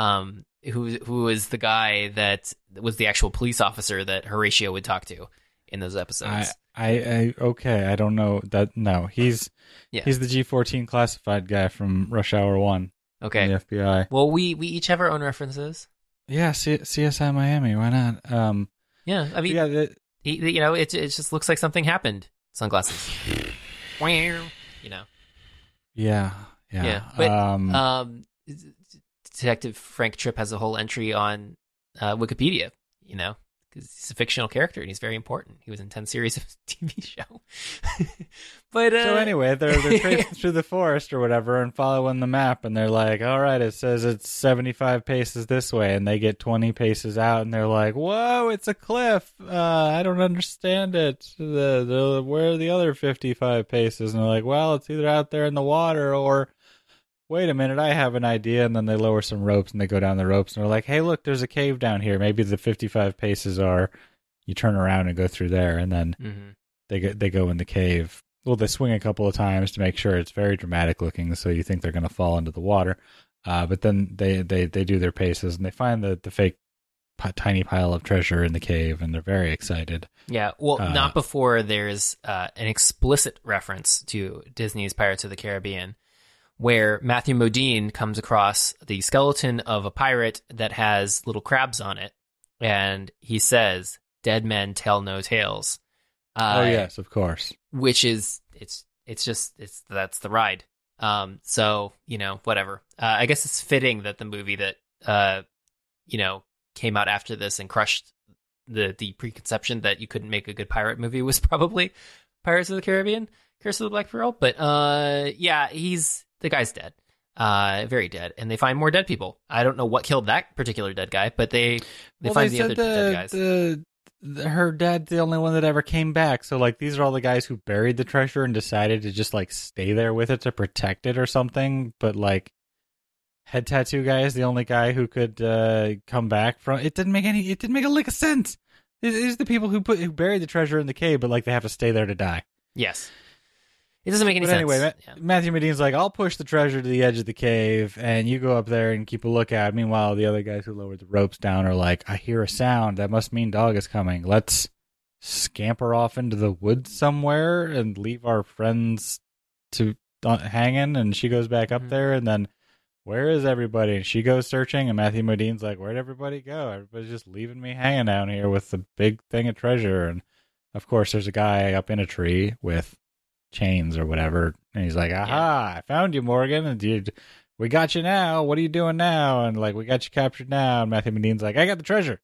S2: who is the guy that was the actual police officer that Horatio would talk to in those episodes.
S1: Okay, I don't know that. No, he's the G14 classified guy from Rush Hour 1.
S2: Okay,
S1: the FBI.
S2: Well, we each have our own references.
S1: Yeah, CSI Miami. Why not?
S2: Yeah, I mean, it just looks like something happened. Sunglasses. You know.
S1: Yeah.
S2: But Detective Frank Tripp has a whole entry on Wikipedia. You know, because he's a fictional character and he's very important. He was in 10 series of a TV show. But
S1: so anyway, they're tracing through the forest or whatever and following the map, and they're like, all right, it says it's 75 paces this way, and they get 20 paces out, and they're like, whoa, it's a cliff. I don't understand it. Where are the other 55 paces? And they're like, well, it's either out there in the water or wait a minute, I have an idea. And then they lower some ropes and they go down the ropes and they're like, hey, look, there's a cave down here. Maybe the 55 paces are, you turn around and go through there. And then they go in the cave. Well, they swing a couple of times to make sure it's very dramatic looking. So you think they're going to fall into the water. But then they do their paces and they find the fake tiny pile of treasure in the cave. And they're very excited.
S2: Yeah. Well, not before there's an explicit reference to Disney's Pirates of the Caribbean, where Matthew Modine comes across the skeleton of a pirate that has little crabs on it, and he says, "Dead men tell no tales."
S1: Oh yes, of course.
S2: Which is that's the ride. So whatever. I guess it's fitting that the movie that came out after this and crushed the preconception that you couldn't make a good pirate movie was probably Pirates of the Caribbean, Curse of the Black Pearl. But the guy's dead. Very dead. And they find more dead people. I don't know what killed that particular dead guy, but they find the other dead guys.
S1: Her dad's the only one that ever came back. So, like, these are all the guys who buried the treasure and decided to just, like, stay there with it to protect it or something. But, like, Head Tattoo guy is the only guy who could come back from... It didn't make a lick of sense. These are the people who buried the treasure in the cave, but, like, they have to stay there to die.
S2: Yes. It doesn't make any sense.
S1: Anyway, Matthew Modine's like, I'll push the treasure to the edge of the cave, and you go up there and keep a lookout. Meanwhile, the other guys who lowered the ropes down are like, I hear a sound. That must mean dog is coming. Let's scamper off into the woods somewhere and leave our friends hanging. And she goes back up there, and then, where is everybody? And she goes searching, and Matthew Modine's like, where'd everybody go? Everybody's just leaving me hanging down here with the big thing of treasure. And, of course, there's a guy up in a tree with chains or whatever, and he's like, aha, I found you, Morgan, and we got you now. What are you doing now? And like, we got you captured now. And Matthew Modine's like, I got the treasure.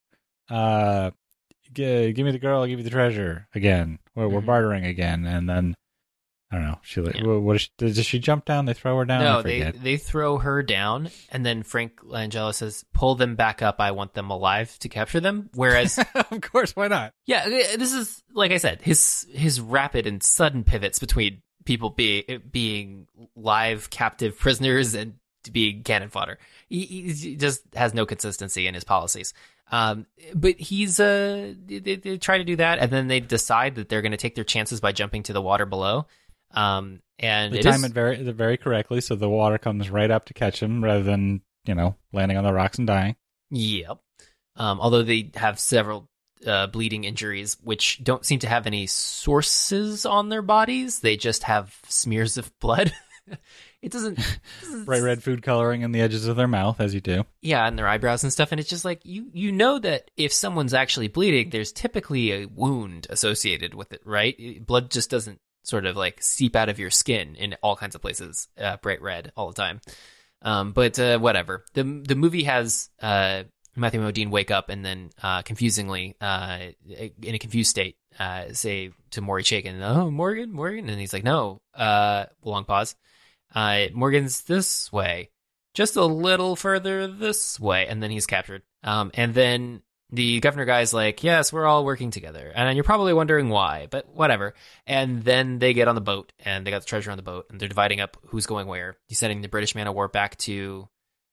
S1: Give me the girl, I'll give you the treasure again. We're bartering again. And then I don't know. Does she jump down? They throw her down?
S2: No, they throw her down, and then Frank Langella says, pull them back up. I want them alive to capture them. Whereas,
S1: of course, why not?
S2: Yeah, this is, like I said, his rapid and sudden pivots between people being live captive prisoners and being cannon fodder. He just has no consistency in his policies. But he's they try to do that, and then they decide that they're going to take their chances by jumping to the water below. And
S1: they time it very correctly, so the water comes right up to catch him rather than landing on the rocks and dying.
S2: Yep. Although they have several bleeding injuries, which don't seem to have any sources on their bodies. They just have smears of blood. It doesn't
S1: bright red food coloring in the edges of their mouth, as you do.
S2: Yeah, and their eyebrows and stuff. And it's just like you know that if someone's actually bleeding, there's typically a wound associated with it, right? Blood just doesn't sort of like seep out of your skin in all kinds of places, bright red all the time. But whatever. The movie has Matthew Modine wake up and then confusingly, in a confused state, say to Maury Chaykin, "Oh, Morgan," and he's like, "No." Long pause. Morgan's this way, just a little further this way, and then he's captured. And then the governor guy's like, "Yes, we're all working together," and you're probably wondering why, but whatever. And then they get on the boat, and they got the treasure on the boat, and they're dividing up who's going where. He's sending the British man of war back to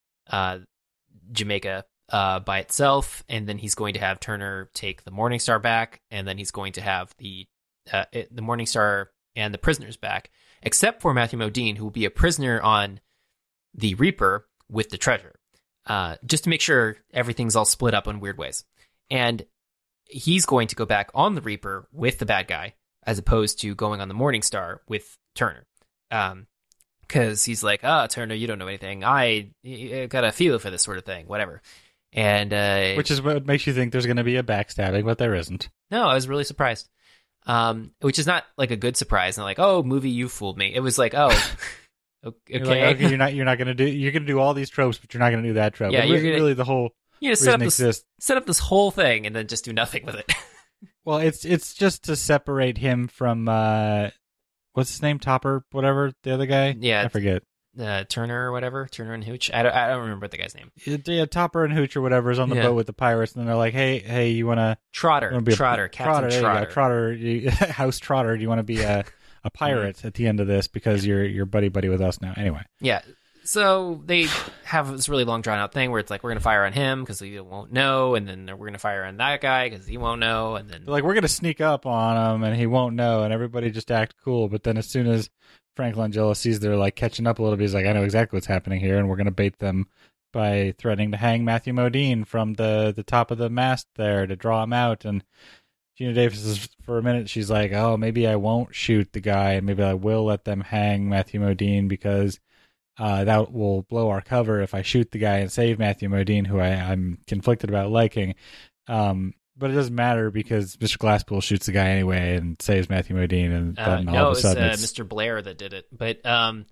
S2: Jamaica by itself, and then he's going to have Turner take the Morning Star back, and then he's going to have the Morning Star and the prisoners back, except for Matthew Modine, who will be a prisoner on the Reaper with the treasure, just to make sure everything's all split up in weird ways. And he's going to go back on the Reaper with the bad guy, as opposed to going on the Morning Star with Turner. Because he's like, Turner, you don't know anything. I got a feel for this sort of thing, whatever. And
S1: which is what makes you think there's going to be a backstabbing, but there isn't.
S2: No, I was really surprised. Which is not like a good surprise. And like, oh, movie, you fooled me. It was like, oh, okay.
S1: You're like, okay, you're gonna do all these tropes, but you're not gonna do that trope.
S2: Yeah,
S1: really the whole
S2: set up this whole thing and then just do nothing with it.
S1: Well, it's just to separate him from what's his name, Topper, whatever, the other guy.
S2: Yeah,
S1: I forget.
S2: Turner or whatever, Turner and Hooch. I don't remember the guy's name.
S1: Yeah, Topper and Hooch or whatever is on the boat with the pirates, and then they're like, "Hey, you want to
S2: Trotter, Captain Trotter,
S1: House Trotter? Do you want to be a pirate at the end of this because you're buddy with us now?" Anyway,
S2: yeah. So they have this really long drawn out thing where it's like, we're gonna fire on him because he won't know, and then we're gonna fire on that guy because he won't know, and then
S1: they're like, we're gonna sneak up on him and he won't know, and everybody just act cool. But then as soon as Frank Langella sees they're like catching up a little bit, he's like, I know exactly what's happening here, and we're going to bait them by threatening to hang Matthew Modine from the top of the mast there to draw him out. And Gina Davis is, for a minute, she's like, oh, maybe I won't shoot the guy, and maybe I will let them hang Matthew Modine because that will blow our cover if I shoot the guy and save Matthew Modine, who I'm conflicted about liking. But it doesn't matter because Mr. Glasspool shoots the guy anyway and saves Matthew Modine, and then all of a sudden
S2: it's Mr. Blair that did it. But
S1: was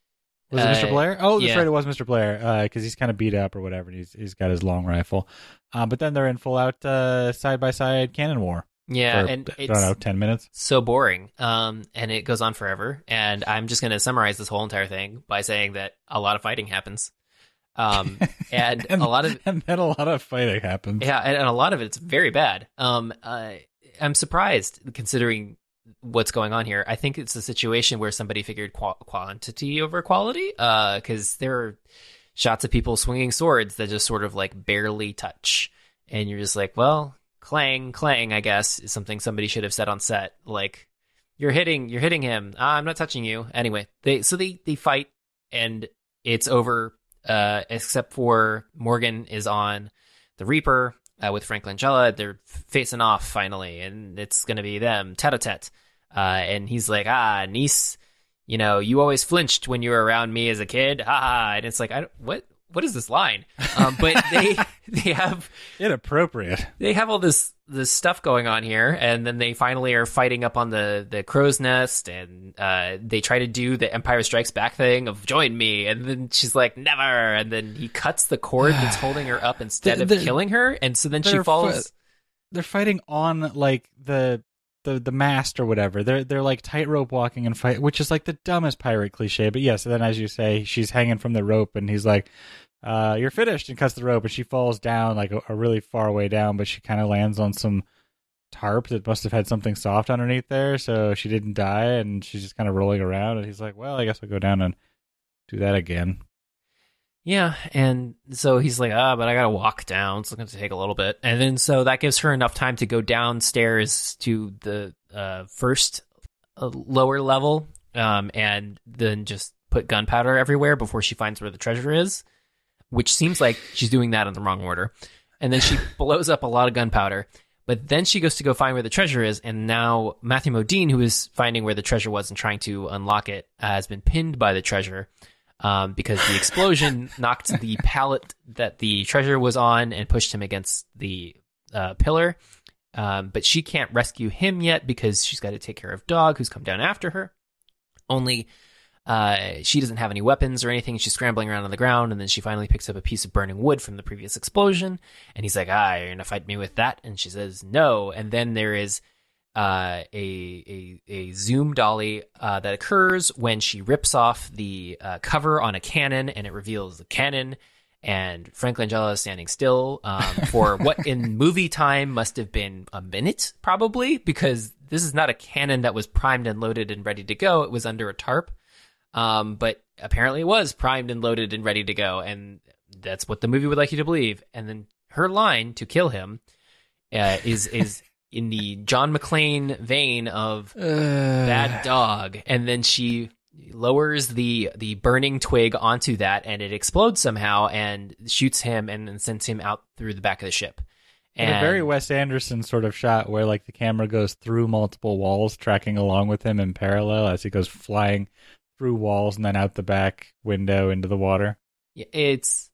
S1: it Mr. Blair? Oh, that's right, it was Mr. Blair because he's kind of beat up or whatever, and he's got his long rifle. But then they're in full out side by side cannon war.
S2: Yeah,
S1: for,
S2: and it's
S1: I don't know, 10 minutes.
S2: So boring. And it goes on forever. And I'm just going to summarize this whole entire thing by saying that a lot of fighting happens. And a lot of
S1: and then a lot of fighting happens.
S2: Yeah, and a lot of it's very bad. I'm surprised considering what's going on here. I think it's a situation where somebody figured quantity over quality, because there are shots of people swinging swords that just sort of like barely touch, and you're just like, well, clang, I guess, is something somebody should have said on set. Like, you're hitting him. I'm not touching you. Anyway, they fight, and it's over. Except for Morgan is on the Reaper with Frank Langella. They're facing off finally, and it's going to be them tete-a-tete. And he's like, niece, you always flinched when you were around me as a kid. And it's like, what is this line? But they have
S1: inappropriate.
S2: They have all this stuff going on here, and then they finally are fighting up on the crow's nest, and they try to do the Empire Strikes Back thing of join me, and then she's like, never, and then he cuts the cord that's holding her up instead of killing her, and so then she falls.
S1: They're fighting on like the mast or whatever. They're like tightrope walking and fight, which is like the dumbest pirate cliche. But yes, then as you say, she's hanging from the rope, and he's like, you're finished, and cuts the rope, and she falls down like a really far way down, but she kind of lands on some tarp that must have had something soft underneath there, so she didn't die, and she's just kind of rolling around, and he's like, well, I guess I'll go down and do that again.
S2: Yeah, and so he's like, but I gotta walk down, so it's gonna take a little bit. And then so that gives her enough time to go downstairs to the first lower level, and then just put gunpowder everywhere before she finds where the treasure is, which seems like she's doing that in the wrong order. And then she blows up a lot of gunpowder, but then she goes to go find where the treasure is, and now Matthew Modine, who is finding where the treasure was and trying to unlock it, has been pinned by the treasure. Because the explosion knocked the pallet that the treasure was on and pushed him against the pillar. But she can't rescue him yet because she's got to take care of Dog, who's come down after her. Only She doesn't have any weapons or anything. She's scrambling around on the ground, and then she finally picks up a piece of burning wood from the previous explosion. And he's like, you're going to fight me with that? And she says, no. And then there is a zoom dolly that occurs when she rips off the cover on a cannon, and it reveals the cannon. And Frank Langella is standing still for what in movie time must have been a minute, probably, because this is not a cannon that was primed and loaded and ready to go. It was under a tarp. But apparently it was primed and loaded and ready to go, and that's what the movie would like you to believe. And then her line to kill him is in the John McClane vein of bad dog, and then she lowers the burning twig onto that, and it explodes somehow and shoots him and then sends him out through the back of the ship.
S1: And a very Wes Anderson sort of shot where like the camera goes through multiple walls, tracking along with him in parallel as he goes flying through walls and then out the back window into the water.
S2: Yeah, it's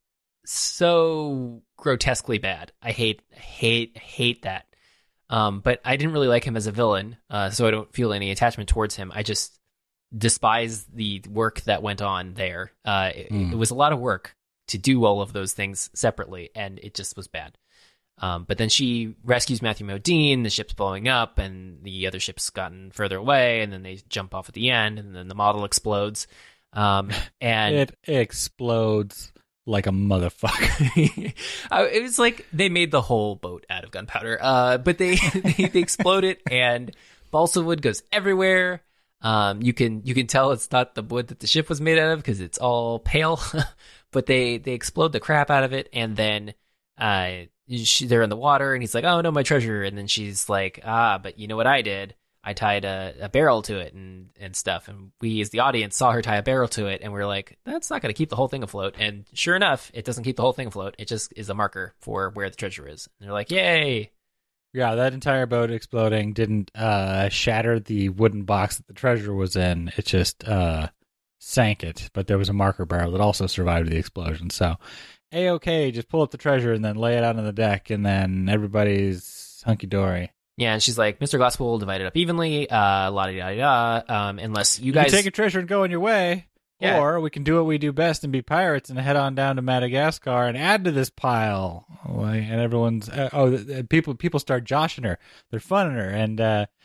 S2: so grotesquely bad. I hate that. But I didn't really like him as a villain, so I don't feel any attachment towards him. I just despise the work that went on there. It was a lot of work to do all of those things separately, and it just was bad. But then she rescues Matthew Modine, the ship's blowing up, and the other ship's gotten further away, and then they jump off at the end, and then the model explodes. And
S1: it explodes like a motherfucker.
S2: It was like they made the whole boat out of gunpowder. But they explode it, and balsa wood goes everywhere. You can tell it's not the wood that the ship was made out of because it's all pale. But they explode the crap out of it, and then they're in the water, and he's like, oh no, my treasure. And then she's like, but you know what I did? I tied a barrel to it and stuff. And we as the audience saw her tie a barrel to it, and we are like, that's not going to keep the whole thing afloat. And sure enough, it doesn't keep the whole thing afloat. It just is a marker for where the treasure is. And they're like, yay.
S1: Yeah, that entire boat exploding didn't shatter the wooden box that the treasure was in. It just sank it. But there was a marker barrel that also survived the explosion. So A-okay, just pull up the treasure and then lay it out on the deck, and then everybody's hunky-dory.
S2: Yeah, and she's like, Mr. Glasspool will divide it up evenly, la-di-da-di-da, unless you guys...
S1: You take a treasure and go on your way, yeah. Or we can do what we do best and be pirates and head on down to Madagascar and add to this pile. And everyone's... people start joshing her. They're funning her, and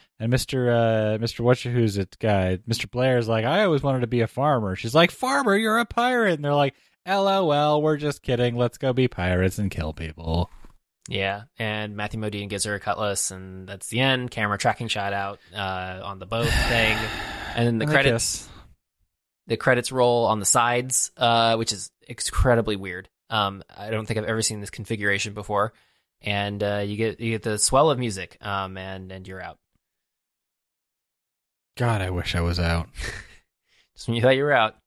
S1: Mr. Whatcha-who's-it guy, Mr. Blair's like, I always wanted to be a farmer. She's like, farmer, you're a pirate. And they're like, LOL, we're just kidding. Let's go be pirates and kill people.
S2: Yeah, and Matthew Modine gives her a cutlass, and that's the end. Camera tracking shot out on the boat thing, and then the credits roll on the sides, which is incredibly weird. I don't think I've ever seen this configuration before, and you get the swell of music, and you're out.
S1: God, I wish I was out.
S2: Just when you thought you were out,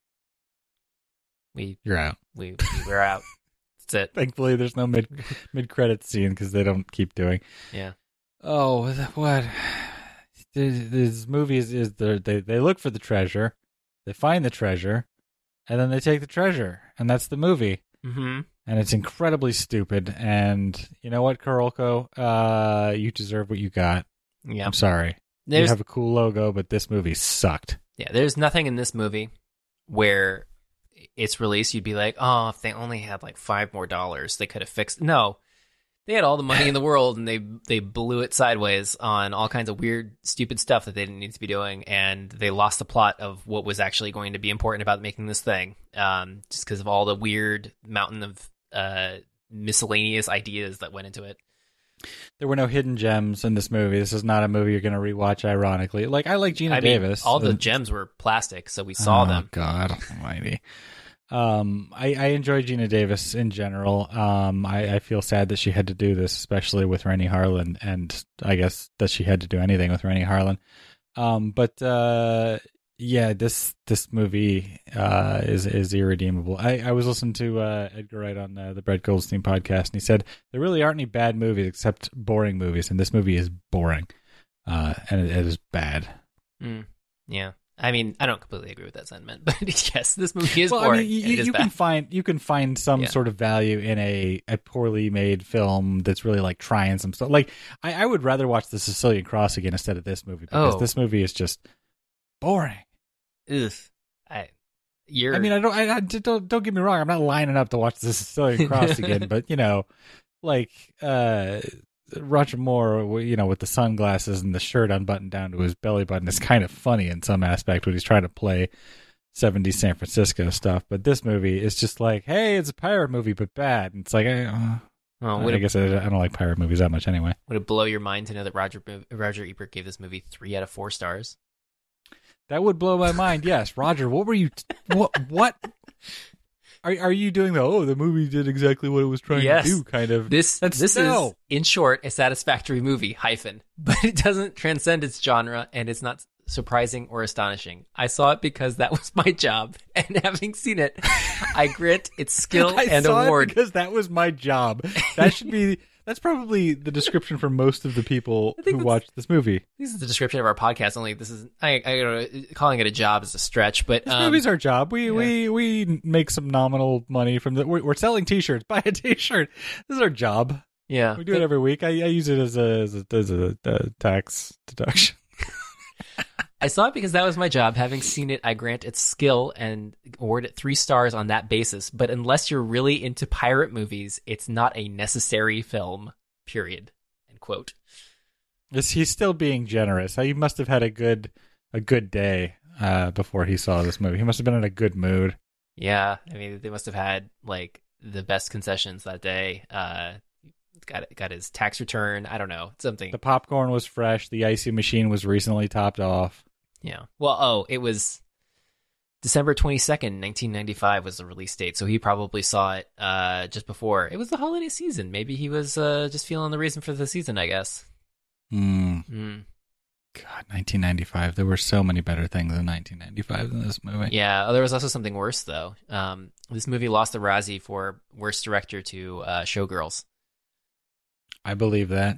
S1: you're out.
S2: We're out. That's it.
S1: Thankfully, there's no mid credits scene because they don't keep doing.
S2: Yeah.
S1: Oh, what? This movie is they look for the treasure, they find the treasure, and then they take the treasure, and that's the movie.
S2: Mm-hmm.
S1: And it's incredibly stupid. And you know what, Kuroko? You deserve what you got.
S2: Yeah.
S1: I'm sorry. You have a cool logo, but this movie sucked.
S2: Yeah, there's nothing in this movie where it's released, you'd be like, oh, if they only had like $5 more, they could have fixed. No, they had all the money in the world, and they blew it sideways on all kinds of weird, stupid stuff that they didn't need to be doing, and they lost the plot of what was actually going to be important about making this thing, just because of all the weird mountain of miscellaneous ideas that went into it.
S1: There were no hidden gems in this movie. This is not a movie you're going to rewatch, ironically. Like, I like Gina Davis.
S2: All the gems were plastic, so we saw them.
S1: God almighty. I enjoy Gina Davis in general. I feel sad that she had to do this, especially with Rennie Harlan, and I guess that she had to do anything with Rennie Harlan. Yeah, this movie is irredeemable. I was listening to Edgar Wright on the Brett Goldstein podcast, and he said there really aren't any bad movies except boring movies, and this movie is boring, and it is bad.
S2: Yeah. I mean, I don't completely agree with that sentiment, but yes, this movie is boring.
S1: I mean, you can find some sort of value in a poorly made film that's really like trying some stuff. Like, I would rather watch The Sicilian Cross again instead of this movie, because this movie is just boring.
S2: Ugh. You're.
S1: I mean, don't get me wrong. I'm not lining up to watch this Sicilian Cross again, but like Roger Moore, with the sunglasses and the shirt unbuttoned down to his belly button is kind of funny in some aspect when he's trying to play 70s San Francisco stuff. But this movie is just like, hey, it's a pirate movie, but bad. And it's like, I guess I don't like pirate movies that much anyway.
S2: Would it blow your mind to know that Roger Ebert gave this movie 3 out of 4 stars?
S1: That would blow my mind. Yes, Roger. What were you? What? Are you doing the movie did exactly what it was trying to do? Kind of.
S2: This is, in short, a satisfactory movie. But it doesn't transcend its genre, and it's not surprising or astonishing. I saw it because that was my job, and having seen it, I grit its skill and award.
S1: Because that was my job. That should be. That's probably the description for most of the people who watch this movie.
S2: This is the description of our podcast. Only this is calling it a job is a stretch, but
S1: this movie's our job. We make some nominal money from the. We're selling T-shirts. Buy a T-shirt. This is our job.
S2: Yeah,
S1: we do it every week. I use it as a tax deduction.
S2: I saw it because that was my job. Having seen it, I grant its skill and award it 3 stars on that basis. But unless you're really into pirate movies, it's not a necessary film, period. End quote.
S1: He's still being generous. He must have had a good day before he saw this movie. He must have been in a good mood.
S2: Yeah. I mean, they must have had like the best concessions that day. Got his tax return. I don't know, something.
S1: The popcorn was fresh. The icy machine was recently topped off.
S2: Yeah. Well, it was December 22nd, 1995 was the release date, so he probably saw it just before. It was the holiday season. Maybe he was just feeling the reason for the season, I guess.
S1: God, 1995. There were so many better things in 1995 than this movie.
S2: Yeah, there was also something worse, though. This movie lost the Razzie for Worst Director to Showgirls.
S1: I believe that.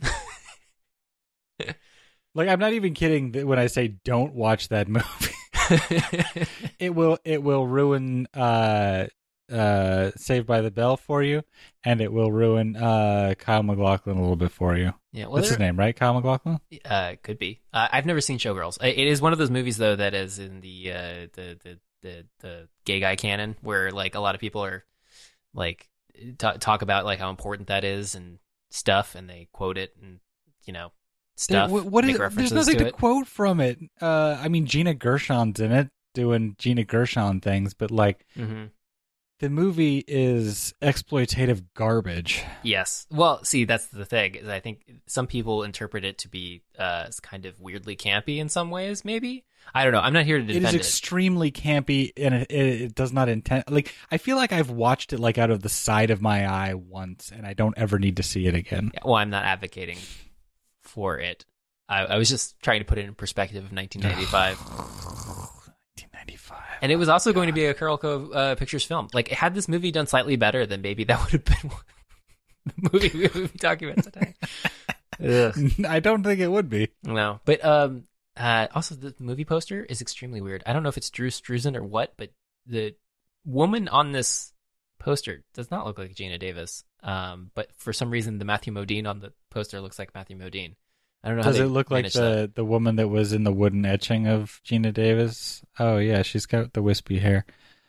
S1: Like, I'm not even kidding when I say don't watch that movie. It will ruin Saved by the Bell for you, and it will ruin Kyle MacLachlan a little bit for you.
S2: Yeah, well,
S1: that's his name, right? Kyle MacLachlan?
S2: Could be. I've never seen Showgirls. It is one of those movies, though, that is in the gay guy canon, where like a lot of people are like talk about like how important that is and stuff, and they quote it and stuff.
S1: There's nothing to quote from it. I mean, Gina Gershon's in it doing Gina Gershon things, but like the movie is exploitative garbage.
S2: Yes. Well, see, that's the thing. Is I think some people interpret it to be kind of weirdly campy in some ways. Maybe, I don't know. I'm not here to defend it.
S1: It is extremely campy, and it does not intend. Like, I feel like I've watched it like out of the side of my eye once, and I don't ever need to see it again.
S2: Yeah, well, I'm not advocating for it. I was just trying to put it in perspective of 1995.
S1: 1995.
S2: And it was also going to be a Carolco Pictures film. Like, had this movie done slightly better, then maybe that would have been the movie we would be talking about today.
S1: I don't think it would be.
S2: No. But also, the movie poster is extremely weird. I don't know if it's Drew Struzan or what, but the woman on this poster does not look like Gina Davis. But for some reason, the Matthew Modine on the poster looks like Matthew Modine. I don't know.
S1: Does it look like the woman that was in the wooden etching of Gina Davis? Oh yeah, she's got the wispy hair.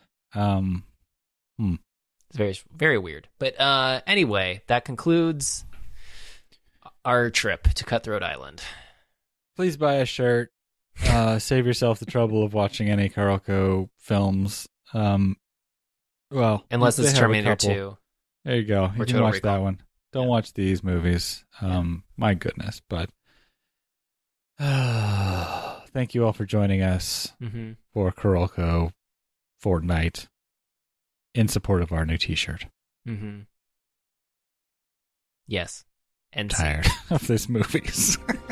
S2: It's very, very weird. But anyway, that concludes our trip to Cutthroat Island.
S1: Please buy a shirt. Save yourself the trouble of watching any Carolco films. Well,
S2: unless it's Terminator 2.
S1: There you go. You can watch that one. Don't watch these movies. My goodness. But thank you all for joining us for Carolco Fortnite in support of our new T-shirt.
S2: Yes. And
S1: tired of these movies.